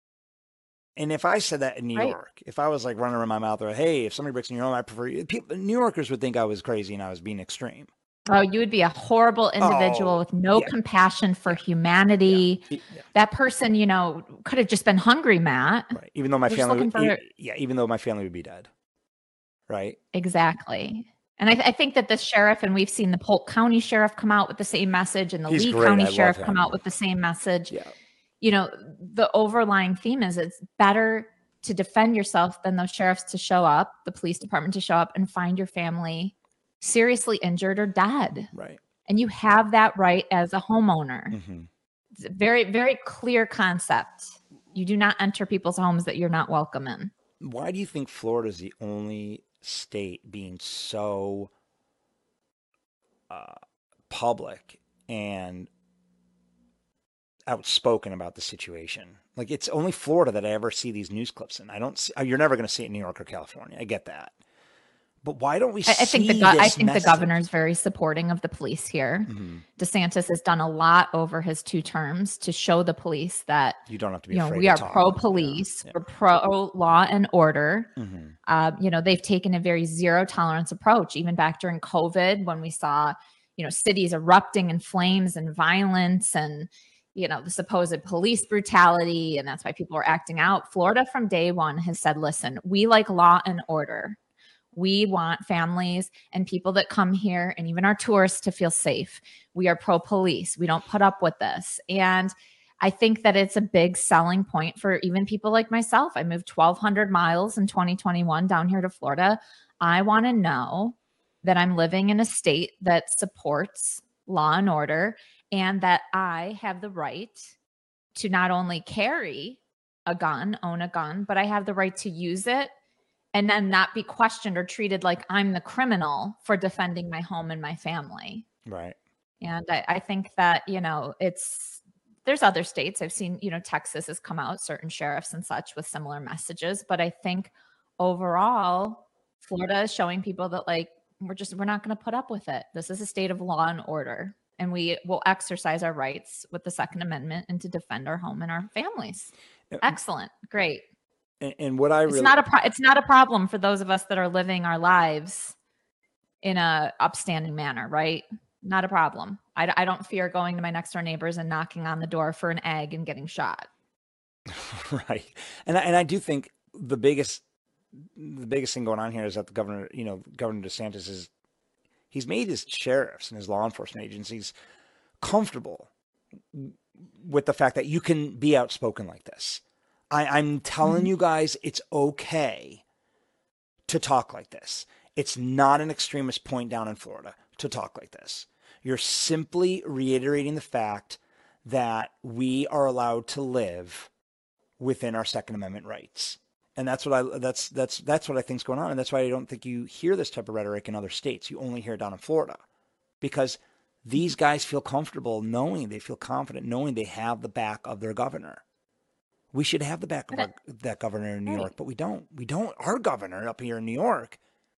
And if I said that in New right. York, if I was like running around my mouth or, hey, if somebody breaks in your home, I prefer you. People, New Yorkers would think I was crazy and I was being extreme. Oh, you would be a horrible individual oh, with no yeah. compassion for humanity. Yeah. Yeah. That person, you know, could have just been hungry, Matt. Right. Even though my They're family, would, for... yeah, even though my family would be dead. Right. Exactly. And I, th- I think that the sheriff, and we've seen the Polk County sheriff come out with the same message, and the He's Lee great. County I sheriff love come him. out with the same message. Yeah. You know, the overlying theme is it's better to defend yourself than those sheriffs to show up, the police department to show up and find your family seriously injured or dead. Right. And you have that right as a homeowner. Mm-hmm. It's a very, very clear concept. You do not enter people's homes that you're not welcome in. Why do you think Florida is the only state being so uh, public and outspoken about the situation? Like, it's only Florida that I ever see these news clips in. I don't see, you're never going to see it in New York or California. I get that. But why don't we I, see I think the go- this I think message? the governor is very supporting of the police here. Mm-hmm. DeSantis has done a lot over his two terms to show the police that you don't have to be you know afraid we to are talk. pro police, yeah. we're pro law and order. Mm-hmm. Uh, you know, they've taken a very zero tolerance approach, even back during COVID when we saw you know cities erupting in flames and violence and you know the supposed police brutality, and that's why people were acting out. Florida from day one has said, "Listen, we like law and order. We want families and people that come here and even our tourists to feel safe. We are pro-police. We don't put up with this. And I think that it's a big selling point for even people like myself. I moved twelve hundred miles in twenty twenty-one down here to Florida. I want to know that I'm living in a state that supports law and order, and that I have the right to not only carry a gun, own a gun, but I have the right to use it and then not be questioned or treated like I'm the criminal for defending my home and my family. Right. And I, I think that, you know, it's, there's other states I've seen, you know, Texas has come out, certain sheriffs and such with similar messages. But I think overall, Florida is showing people that like, we're just, we're not going to put up with it. This is a state of law and order, and we will exercise our rights with the Second Amendment and to defend our home and our families. Excellent. Great. And, and what I really, it's not a, pro- it's not a problem for those of us that are living our lives in a upstanding manner, right? Not a problem. I, I don't fear going to my next door neighbors and knocking on the door for an egg and getting shot. Right. And I, and I do think the biggest, the biggest thing going on here is that the governor, you know, Governor DeSantis is, he's made his sheriffs and his law enforcement agencies comfortable with the fact that you can be outspoken like this. I, I'm telling mm-hmm. you guys, it's okay to talk like this. It's not an extremist point down in Florida to talk like this. You're simply reiterating the fact that we are allowed to live within our Second Amendment rights. And that's what I that's that's that's what I think is going on. And that's why I don't think you hear this type of rhetoric in other states. You only hear it down in Florida. Because these guys feel comfortable knowing, they feel confident knowing they have the back of their governor. We should have the back of our, that governor in New York, but we don't. We don't. Our governor up here in New York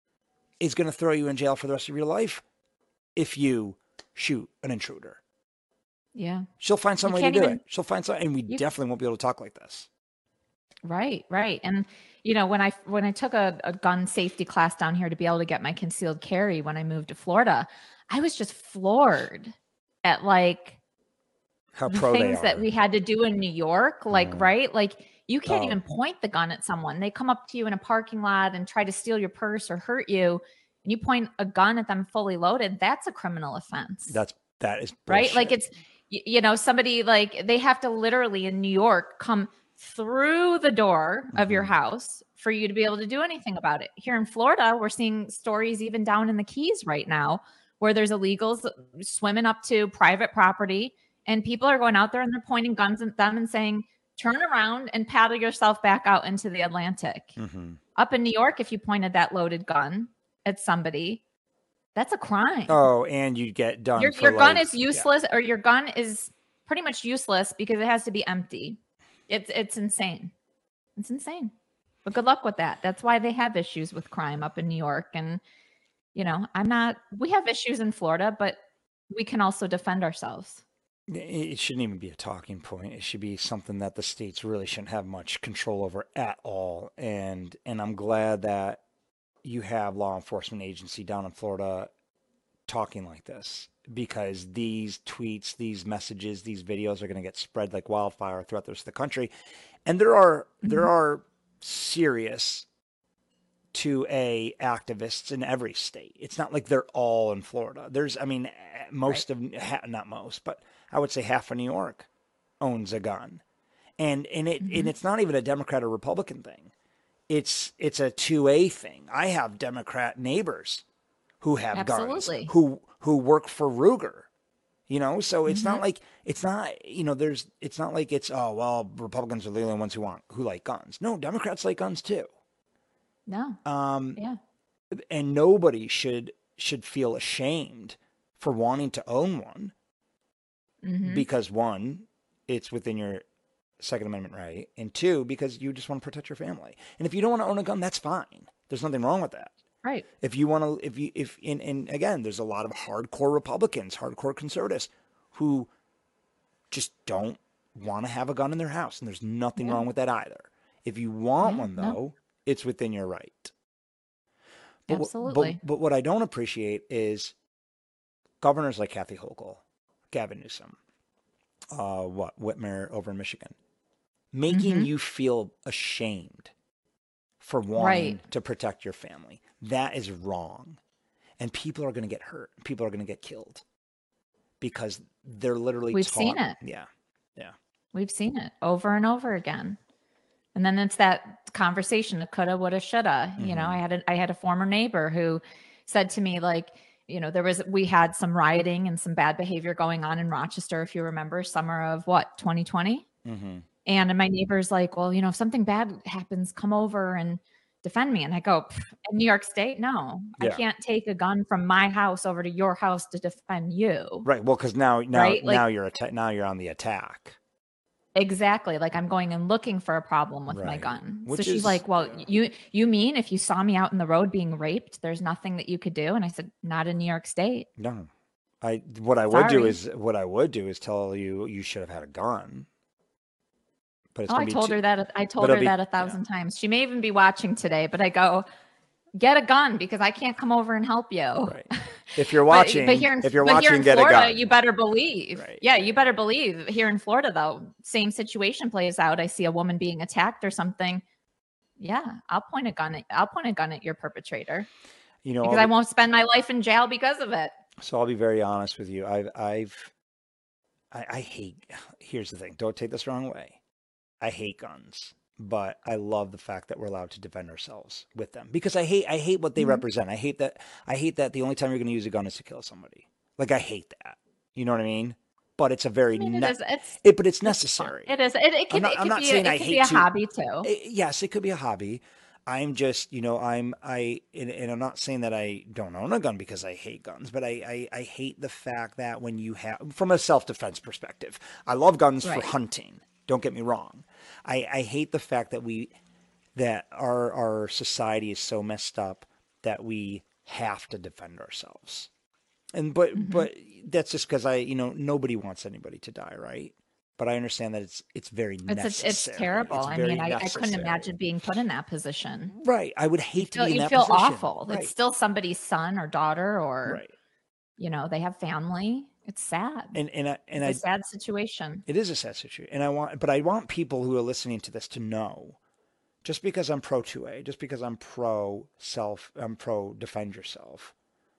is going to throw you in jail for the rest of your life if you shoot an intruder. Yeah. She'll find some way to do even, it. She'll find some, and we you, definitely won't be able to talk like this. Right, right. And, you know, when I when I took a, a gun safety class down here to be able to get my concealed carry when I moved to Florida, I was just floored at like how the pro things they are. that we had to do in New York. Like, mm. right? Like you can't oh. even point the gun at someone. They come up to you in a parking lot and try to steal your purse or hurt you. And you point a gun at them fully loaded. That's a criminal offense. That's, that is bullshit. Right. Like it's, you know, somebody like they have to literally in New York come through the door of your house for you to be able to do anything about it. Here in Florida, we're seeing stories even down in the Keys right now where there's illegals swimming up to private property and people are going out there and they're pointing guns at them and saying, turn around and paddle yourself back out into the Atlantic. Mm-hmm. Up in New York, if you pointed that loaded gun at somebody, that's a crime. Oh, and you get done. Your, for your gun like, is useless yeah. or your gun is pretty much useless because it has to be empty. It's it's insane. It's insane. But good luck with that. That's why they have issues with crime up in New York. And, you know, I'm not, we have issues in Florida, but we can also defend ourselves. It shouldn't even be a talking point. It should be something that the states really shouldn't have much control over at all. And and I'm glad that you have law enforcement agency down in Florida talking like this, because these tweets, these messages, these videos are going to get spread like wildfire throughout the rest of the country. And there are mm-hmm. there are serious two A activists in every state. It's not like they're all in Florida. There's, I mean, most right. of, not most, but I would say half of New York owns a gun. And and it mm-hmm. and it's not even a Democrat or Republican thing. It's it's a two A thing. I have Democrat neighbors who have Absolutely. guns, who who work for Ruger, you know. So it's mm-hmm. not like it's not you know there's it's not like it's oh well Republicans are the only ones who want who like guns. No, Democrats like guns too. No. Um. Yeah. And nobody should should feel ashamed for wanting to own one, mm-hmm. because one, it's within your Second Amendment right, and two, because you just want to protect your family. And if you don't want to own a gun, that's fine. There's nothing wrong with that. Right. If you want to, if you, if, and, and again, there's a lot of hardcore Republicans, hardcore conservatives who just don't want to have a gun in their house. And there's nothing yeah. wrong with that either. If you want yeah, one, though, no. it's within your right. But, Absolutely. But, but what I don't appreciate is governors like Kathy Hochul, Gavin Newsom, uh, what, Whitmer over in Michigan, making mm-hmm. you feel ashamed for wanting Right. to protect your family. That is wrong. And people are going to get hurt. People are going to get killed because they're literally We've taught. seen it. Yeah. Yeah. We've seen it over and over again. And then it's that conversation of coulda, woulda, shoulda. You know, Mhm. I had a, I had a former neighbor who said to me, like, you know, there was, we had some rioting and some bad behavior going on in Rochester, if you remember, summer of what, twenty twenty? Mm-hmm. And my neighbor's like, well, you know, if something bad happens, come over and defend me. And I go, in New York State, no, I Yeah. can't take a gun from my house over to your house to defend you. Right. Well, because now, now, Right? now Like- you're atta- now you're on the attack. Exactly. Like I'm going and looking for a problem with my Right. gun. Which so she's is- like, well, yeah. you, you mean if you saw me out in the road being raped, there's nothing that you could do? And I said, not in New York State. No. I what I would do Sorry. is what I would do is tell you you should have had a gun. But it's Oh, gonna I be told too- her that. I told but her it'll be- that a thousand times. She may even be watching today, but I go, get a gun because I can't come over and help you. Right. If you're But- watching, but, here in, if you're but watching, here in get Florida, a gun. you better believe. Right. Yeah, you better believe. Here in Florida, though, same situation plays out. I see a woman being attacked or something. Yeah, I'll point a gun at. I'll point a gun at your perpetrator You know, because I'll I be- won't spend my life in jail because of it. So I'll be very honest with you. I've, I've, I, I hate. Here's the thing. Don't take this the wrong way. I hate guns, but I love the fact that we're allowed to defend ourselves with them because I hate. I hate what they Mm-hmm. represent. I hate that. I hate that the only time you're going to use a gun is to kill somebody. Like I hate that. You know what I mean? But it's a very. I mean, it ne- is- it's- it, but it's necessary. It is. It, it I'm could, not- it I'm could not be, saying a, I it could hate be a to- hobby too. Eh, yes, it could be a hobby. I'm just, you know, I'm, I, and, and I'm not saying that I don't own a gun because I hate guns, but I, I, I hate the fact that when you have, from a self-defense perspective, I love guns Right. for hunting. Don't get me wrong. I, I hate the fact that we, that our, our society is so messed up that we have to defend ourselves. And, but, Mm-hmm. but that's just because I, you know, nobody wants anybody to die, right? But I understand that it's it's very It's necessary. a, it's terrible. It's I very mean, I, I couldn't necessary. imagine being put in that position. Right. I would hate to Feel- be in you that feel position. awful. Right. It's still somebody's son or daughter, or Right. you know, they have family. It's sad. And and I, and it's a I, sad situation. it is a sad situation. And I want, but I want people who are listening to this to know, just because I'm pro two A, just because I'm pro self, I'm pro defend yourself.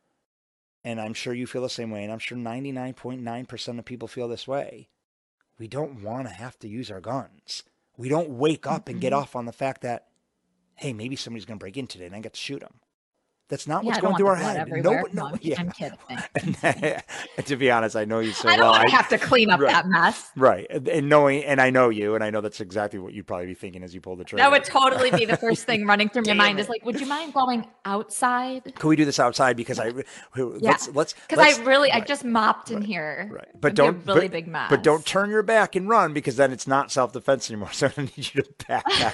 And I'm sure you feel the same way. And I'm sure ninety-nine point nine percent of people feel this way. We don't want to have to use our guns. We don't wake up and get Mhm. off on the fact that, hey, maybe somebody's going to break in today and I get to shoot them. That's not Yeah, what's I don't going want through the our blood head. everywhere. No, No, no, I'm- yeah. I'm kidding. To be honest, I know you so I don't well. want to have to clean up Right. that mess. Right. And and knowing, and I know you, and I know that's exactly what you'd probably be thinking as you pull the trigger. That would totally be the first thing running through my Damn mind it. is like, would you mind going outside? Could we do this outside? Because I, let's, Yeah. let's, Because let's- I really, I right, just mopped in here. right. But It'd be a don't, really but, big mess. but don't turn your back and run because then it's not self-defense anymore. So I need you to back out.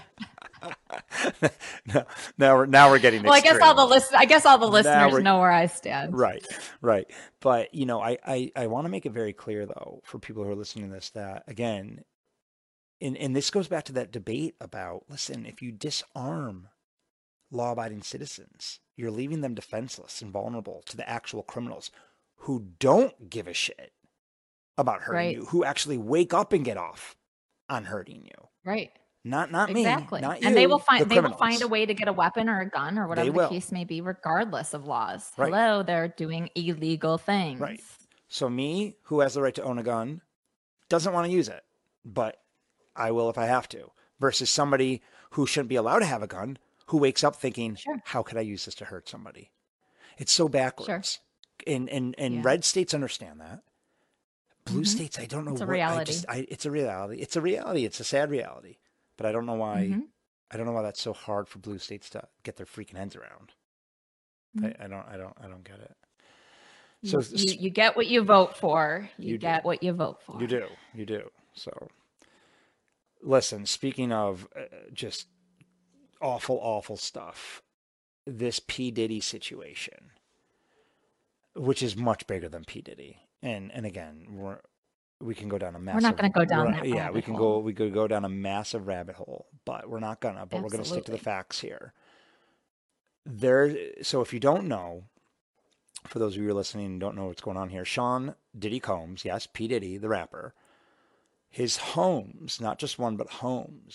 no, now we're, now we're getting Well, I guess all the extreme. list. I guess all the Now listeners we're- know where I stand. Right, right. But, you know, I, I, I want to make it very clear, though, for people who are listening to this, that, again, and, and this goes back to that debate about, listen, if you disarm law-abiding citizens, you're leaving them defenseless and vulnerable to the actual criminals who don't give a shit about hurting Right. you, who actually wake up and get off on hurting you. Right. Not not Exactly. me, not you. And they will find the they will criminals. find a way to get a weapon or a gun or whatever the will. case may be, regardless of laws. Right. Hello, they're doing illegal things. Right. So me, who has the right to own a gun, doesn't want to use it, but I will if I have to. Versus somebody who shouldn't be allowed to have a gun, who wakes up thinking, Sure. how could I use this to hurt somebody? It's so backwards. And and and Yeah. red states understand that. Blue Mhm. states, I don't know It's a what I reality. just I it's a reality. It's a reality. It's a sad reality. But I don't know why Mhm. I don't know why that's so hard for blue states to get their freaking heads around. Mhm. I, I don't I don't I don't get it. You, So you, you get what you vote for. You, You do. get what you vote for. You do. You do. So, listen, speaking of uh, just awful, awful stuff, this P. Diddy situation, which is much bigger than P. Diddy. And, and again, we're, we can go down a massive... not gonna go down we're that Yeah, we rabbit can hole. go, we could go down a massive rabbit hole, but we're not gonna, but we're gonna stick to the Absolutely. facts here. There, so if you don't know, for those of you who are listening and don't know what's going on here, Sean Diddy Combs, yes, P. Diddy, the rapper, his homes, not just one, but homes,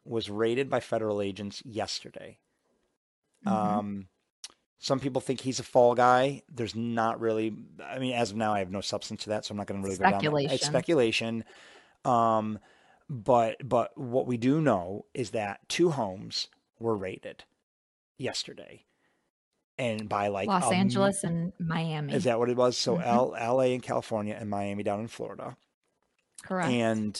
was raided by federal agents yesterday. Mm-hmm. Um, some people think he's a fall guy. There's not really, I mean, as of now, I have no substance to that, so I'm not going to really go down that. It's speculation. Um, but, but what we do know is that two homes were raided yesterday. And by like Los um, Angeles and Miami. Is that what it was? So Mhm. L, L.A. in California and Miami down in Florida. Correct. And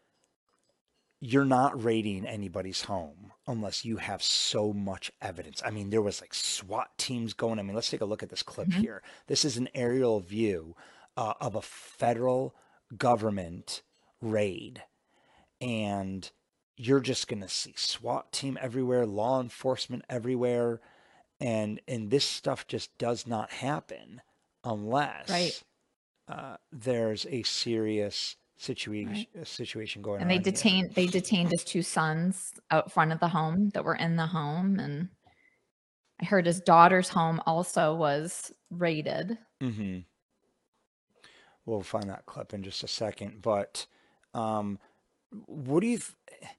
you're not raiding anybody's home unless you have so much evidence. I mean, there was like SWAT teams going. I mean, let's take a look at this clip Mhm. here. This is an aerial view uh, of a federal government raid. And you're just going to see SWAT team everywhere, law enforcement everywhere. And and this stuff just does not happen unless Right. uh, there's a serious situation Right. situation going And on. they here. detained they detained his two sons out front of the home that were in the home, and I heard his daughter's home also was raided. Mm-hmm. We'll find that clip in just a second. But um, what do you? Th-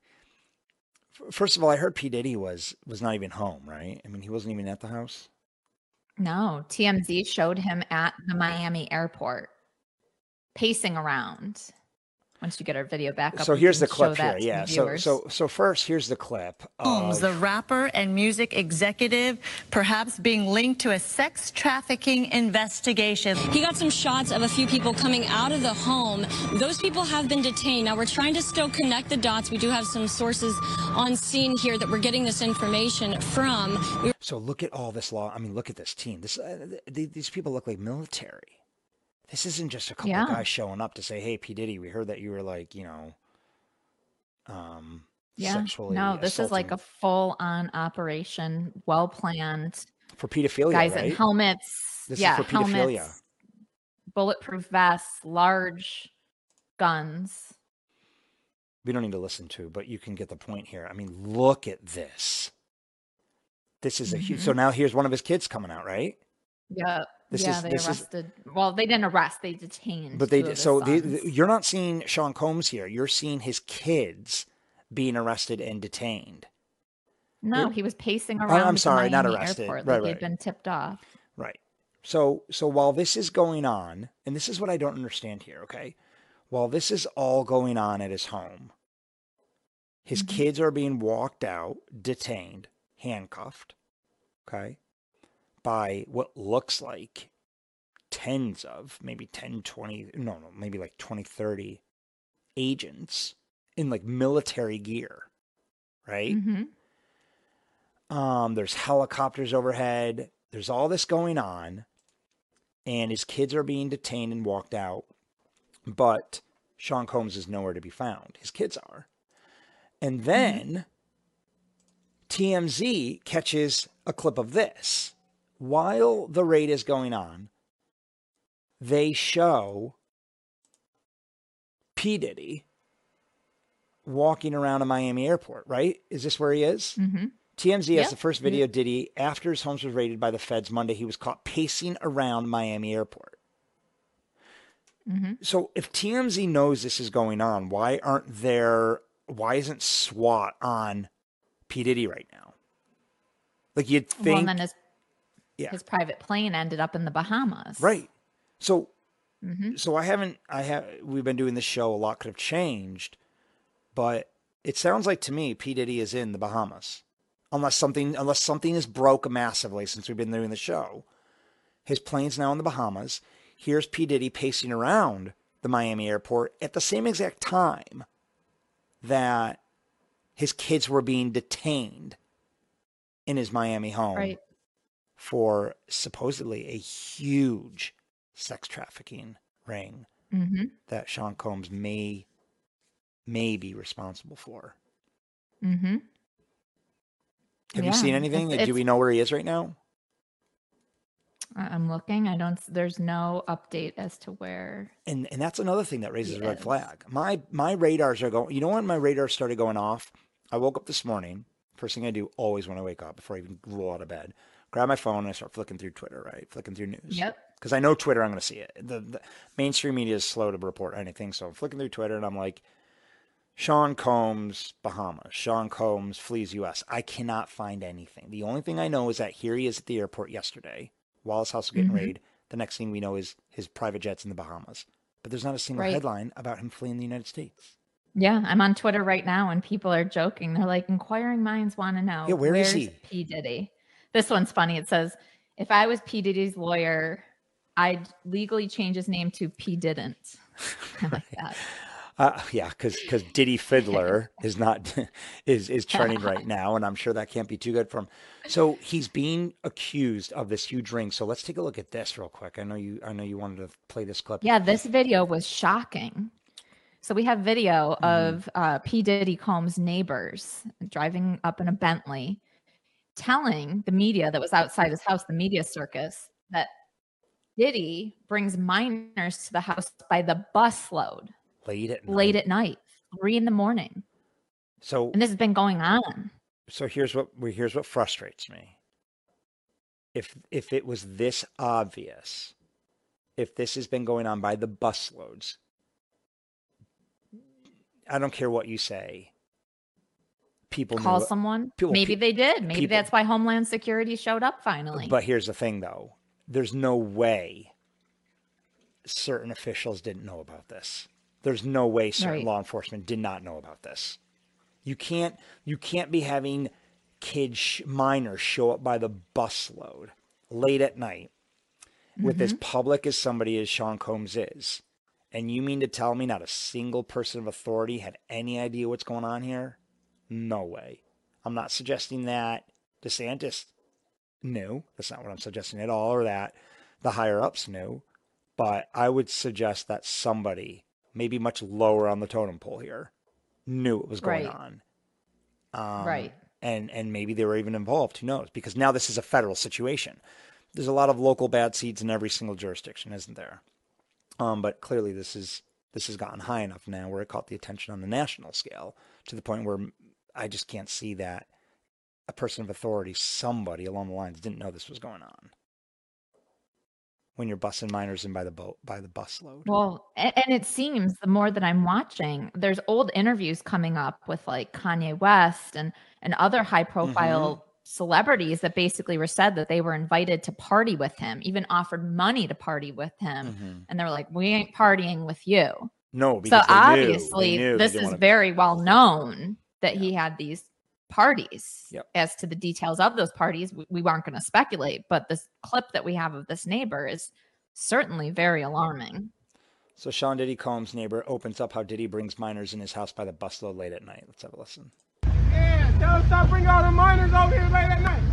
First of all, I heard P. Diddy was was not even home, right? I mean, he wasn't even at the house. No, T M Z showed him at the Miami airport pacing around. Once you get our video back up, So we here's can the clip show that here. to Yeah. the So viewers. so so first, here's the clip. Holmes, Of, the rapper and music executive, perhaps being linked to a sex trafficking investigation. He got some shots of a few people coming out of the home. Those people have been detained. Now, we're trying to still connect the dots. We do have some sources on scene here that we're getting this information from. We- so look at all this law. I mean, look at this team. This uh, th- these people look like military. This isn't just a couple Yeah. of guys showing up to say, "Hey, P. Diddy, we heard that you were like, you know, um, Yeah. sexually No, this is like assaulting a full-on operation, well planned. for pedophilia, Guys right? in helmets. This yeah, is for pedophilia. helmets, bulletproof vests, large guns. We don't need to listen to, but you can get the point here. I mean, look at this. This is a huge. Mhm. So now here's one of his kids coming out, right? Yeah. This yeah, is- they this is- arrested. Well, they didn't arrest, they detained. But two they of his so the, sons. the- you're not seeing Sean Combs here. You're seeing his kids being arrested and detained. No, You're- he was pacing I- around I'm the sorry, not Miami arrested. airport Right, like right. he'd been tipped off. Right. So so while this is going on, and this is what I don't understand here, okay? While this is all going on at his home, his Mhm. kids are being walked out, detained, handcuffed, okay? By what looks like tens of, maybe ten, twenty, no, no, maybe like twenty, thirty agents in like military gear, right? Mhm. Um, there's helicopters overhead. There's all this going on, and his kids are being detained and walked out. But Sean Combs is nowhere to be found. His kids are. And then T M Z catches a clip of this. While the raid is going on, they show P. Diddy walking around a Miami airport, right? Is this where he is? Mm-hmm. T M Z has Yep. the first video of Diddy after his home was raided by the feds Monday. He was caught pacing around Miami airport. Mm-hmm. So if T M Z knows this is going on, why aren't there, why isn't SWAT on P. Diddy right now? Like you'd think. Well, and then his, yeah. his private plane ended up in the Bahamas. Right. So, Mhm. so I haven't, I have, we've been doing this show. A lot could have changed, but it sounds like to me, P. Diddy is in the Bahamas. Unless something, unless something is broke massively since we've been doing the show. His plane's now in the Bahamas. Here's P. Diddy pacing around the Miami airport at the same exact time that his kids were being detained in his Miami home Right. for supposedly a huge sex trafficking ring Mm-hmm. that Sean Combs may may be responsible for. Mm-hmm. Have Yeah, you seen anything? it's- Do we it's- know where he is right now? I- I'm looking. I don't. There's no update as to where. And and that's another thing that raises a red Yes. flag. My my radars are going. You know when my radars started going off? I woke up this morning. First thing I do always when I wake up before I even roll out of bed, grab my phone and I start flicking through Twitter. Right, flicking through news. Yep. Because I know Twitter, I'm going to see it. The, the mainstream media is slow to report anything, so I'm flicking through Twitter and I'm like, Sean Combs, Bahamas. Sean Combs flees U S. I cannot find anything. The only thing I know is that here he is at the airport yesterday while his house was getting mm-hmm. raided. The next thing we know is his private jet's in the Bahamas. But there's not a single right. headline about him fleeing the United States. Yeah, I'm on Twitter right now and people are joking. They're like, inquiring minds want to know. Yeah, where where's is he? P. Diddy. This one's funny. It says, if I was P. Diddy's lawyer, I'd legally change his name to P. Didn't. I like that. Uh, yeah, because because Diddy Fiddler is not is is trending right now, and I'm sure that can't be too good for him. So he's being accused of this huge ring. So let's take a look at this real quick. I know you I know you wanted to play this clip. Yeah, this video was shocking. So we have video mm-hmm. of uh, P. Diddy Combs' neighbors driving up in a Bentley, telling the media that was outside his house, the media circus, that Diddy brings minors to the house by the busload. Late at night. Late at night, three in the morning. So, and this has been going on. So here's what here's what frustrates me. If if it was this obvious, if this has been going on by the busloads, I don't care what you say. People call knew, someone. People, Maybe they did. Maybe people, that's why Homeland Security showed up finally. But here's the thing, though. There's no way certain officials didn't know about this. There's no way certain right. law enforcement did not know about this. You can't you can't be having kids, sh- minors show up by the busload late at night mm-hmm. with as public as somebody as Sean Combs is. And you mean to tell me not a single person of authority had any idea what's going on here? No way. I'm not suggesting that DeSantis knew. That's not what I'm suggesting at all, or that the higher-ups knew. But I would suggest that somebody, maybe much lower on the totem pole here, knew what was going right. on. Um, right. And and maybe they were even involved. Who knows? Because now this is a federal situation. There's a lot of local bad seeds in every single jurisdiction, isn't there? Um, but clearly this is this has gotten high enough now where it caught the attention on the national scale to the point where I just can't see that a person of authority, somebody along the lines, didn't know this was going on. When you're bussing minors in by the boat, by the busload. Well, and, and it seems the more that I'm watching, there's old interviews coming up with like Kanye West and, and other high profile mm-hmm. celebrities that basically were said that they were invited to party with him, even offered money to party with him. Mm-hmm. And they were like, we ain't partying with you. No, because so they obviously knew. They knew this they is wanna... very well known that yeah. he had these parties. Yep. As to the details of those parties, we, we weren't going to speculate, but this clip that we have of this neighbor is certainly very alarming. So Sean Diddy Combs' neighbor opens up how Diddy brings minors in his house by the busload late at night. Let's have a listen. Yeah, tell them stop bringing all the minors over here late at night.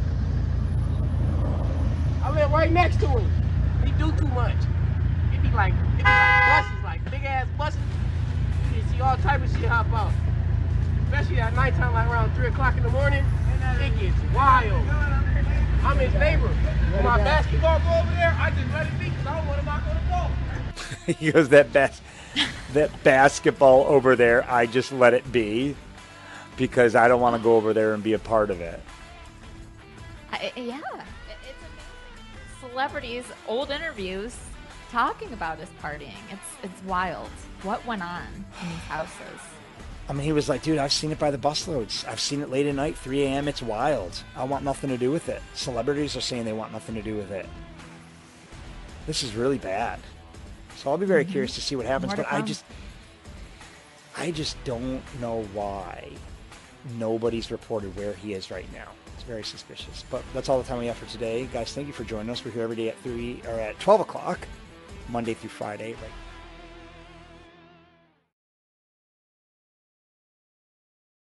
I live right next to him. He do too much. It be like, it be like buses, like big ass buses. You see all type of shit hop out. Especially at nighttime, like around three o'clock in the morning, it gets wild. I'm his neighbor. When my basketball go over there, I just let it be because I don't want to knock on the ball. He goes, that bas- that basketball over there, I just let it be because I don't want to go over there and be a part of it. I, yeah, it's amazing. Celebrities, old interviews, talking about his partying. It's it's wild. What went on in these houses? I mean, he was like, dude, I've seen it by the busloads. I've seen it late at night, three a.m. It's wild. I want nothing to do with it. Celebrities are saying they want nothing to do with it. This is really bad. So I'll be very mm-hmm. curious to see what happens. But I just, I just don't know why nobody's reported where he is right now. It's very suspicious. But that's all the time we have for today. Guys, thank you for joining us. We're here every day at three or at twelve o'clock, Monday through Friday, right?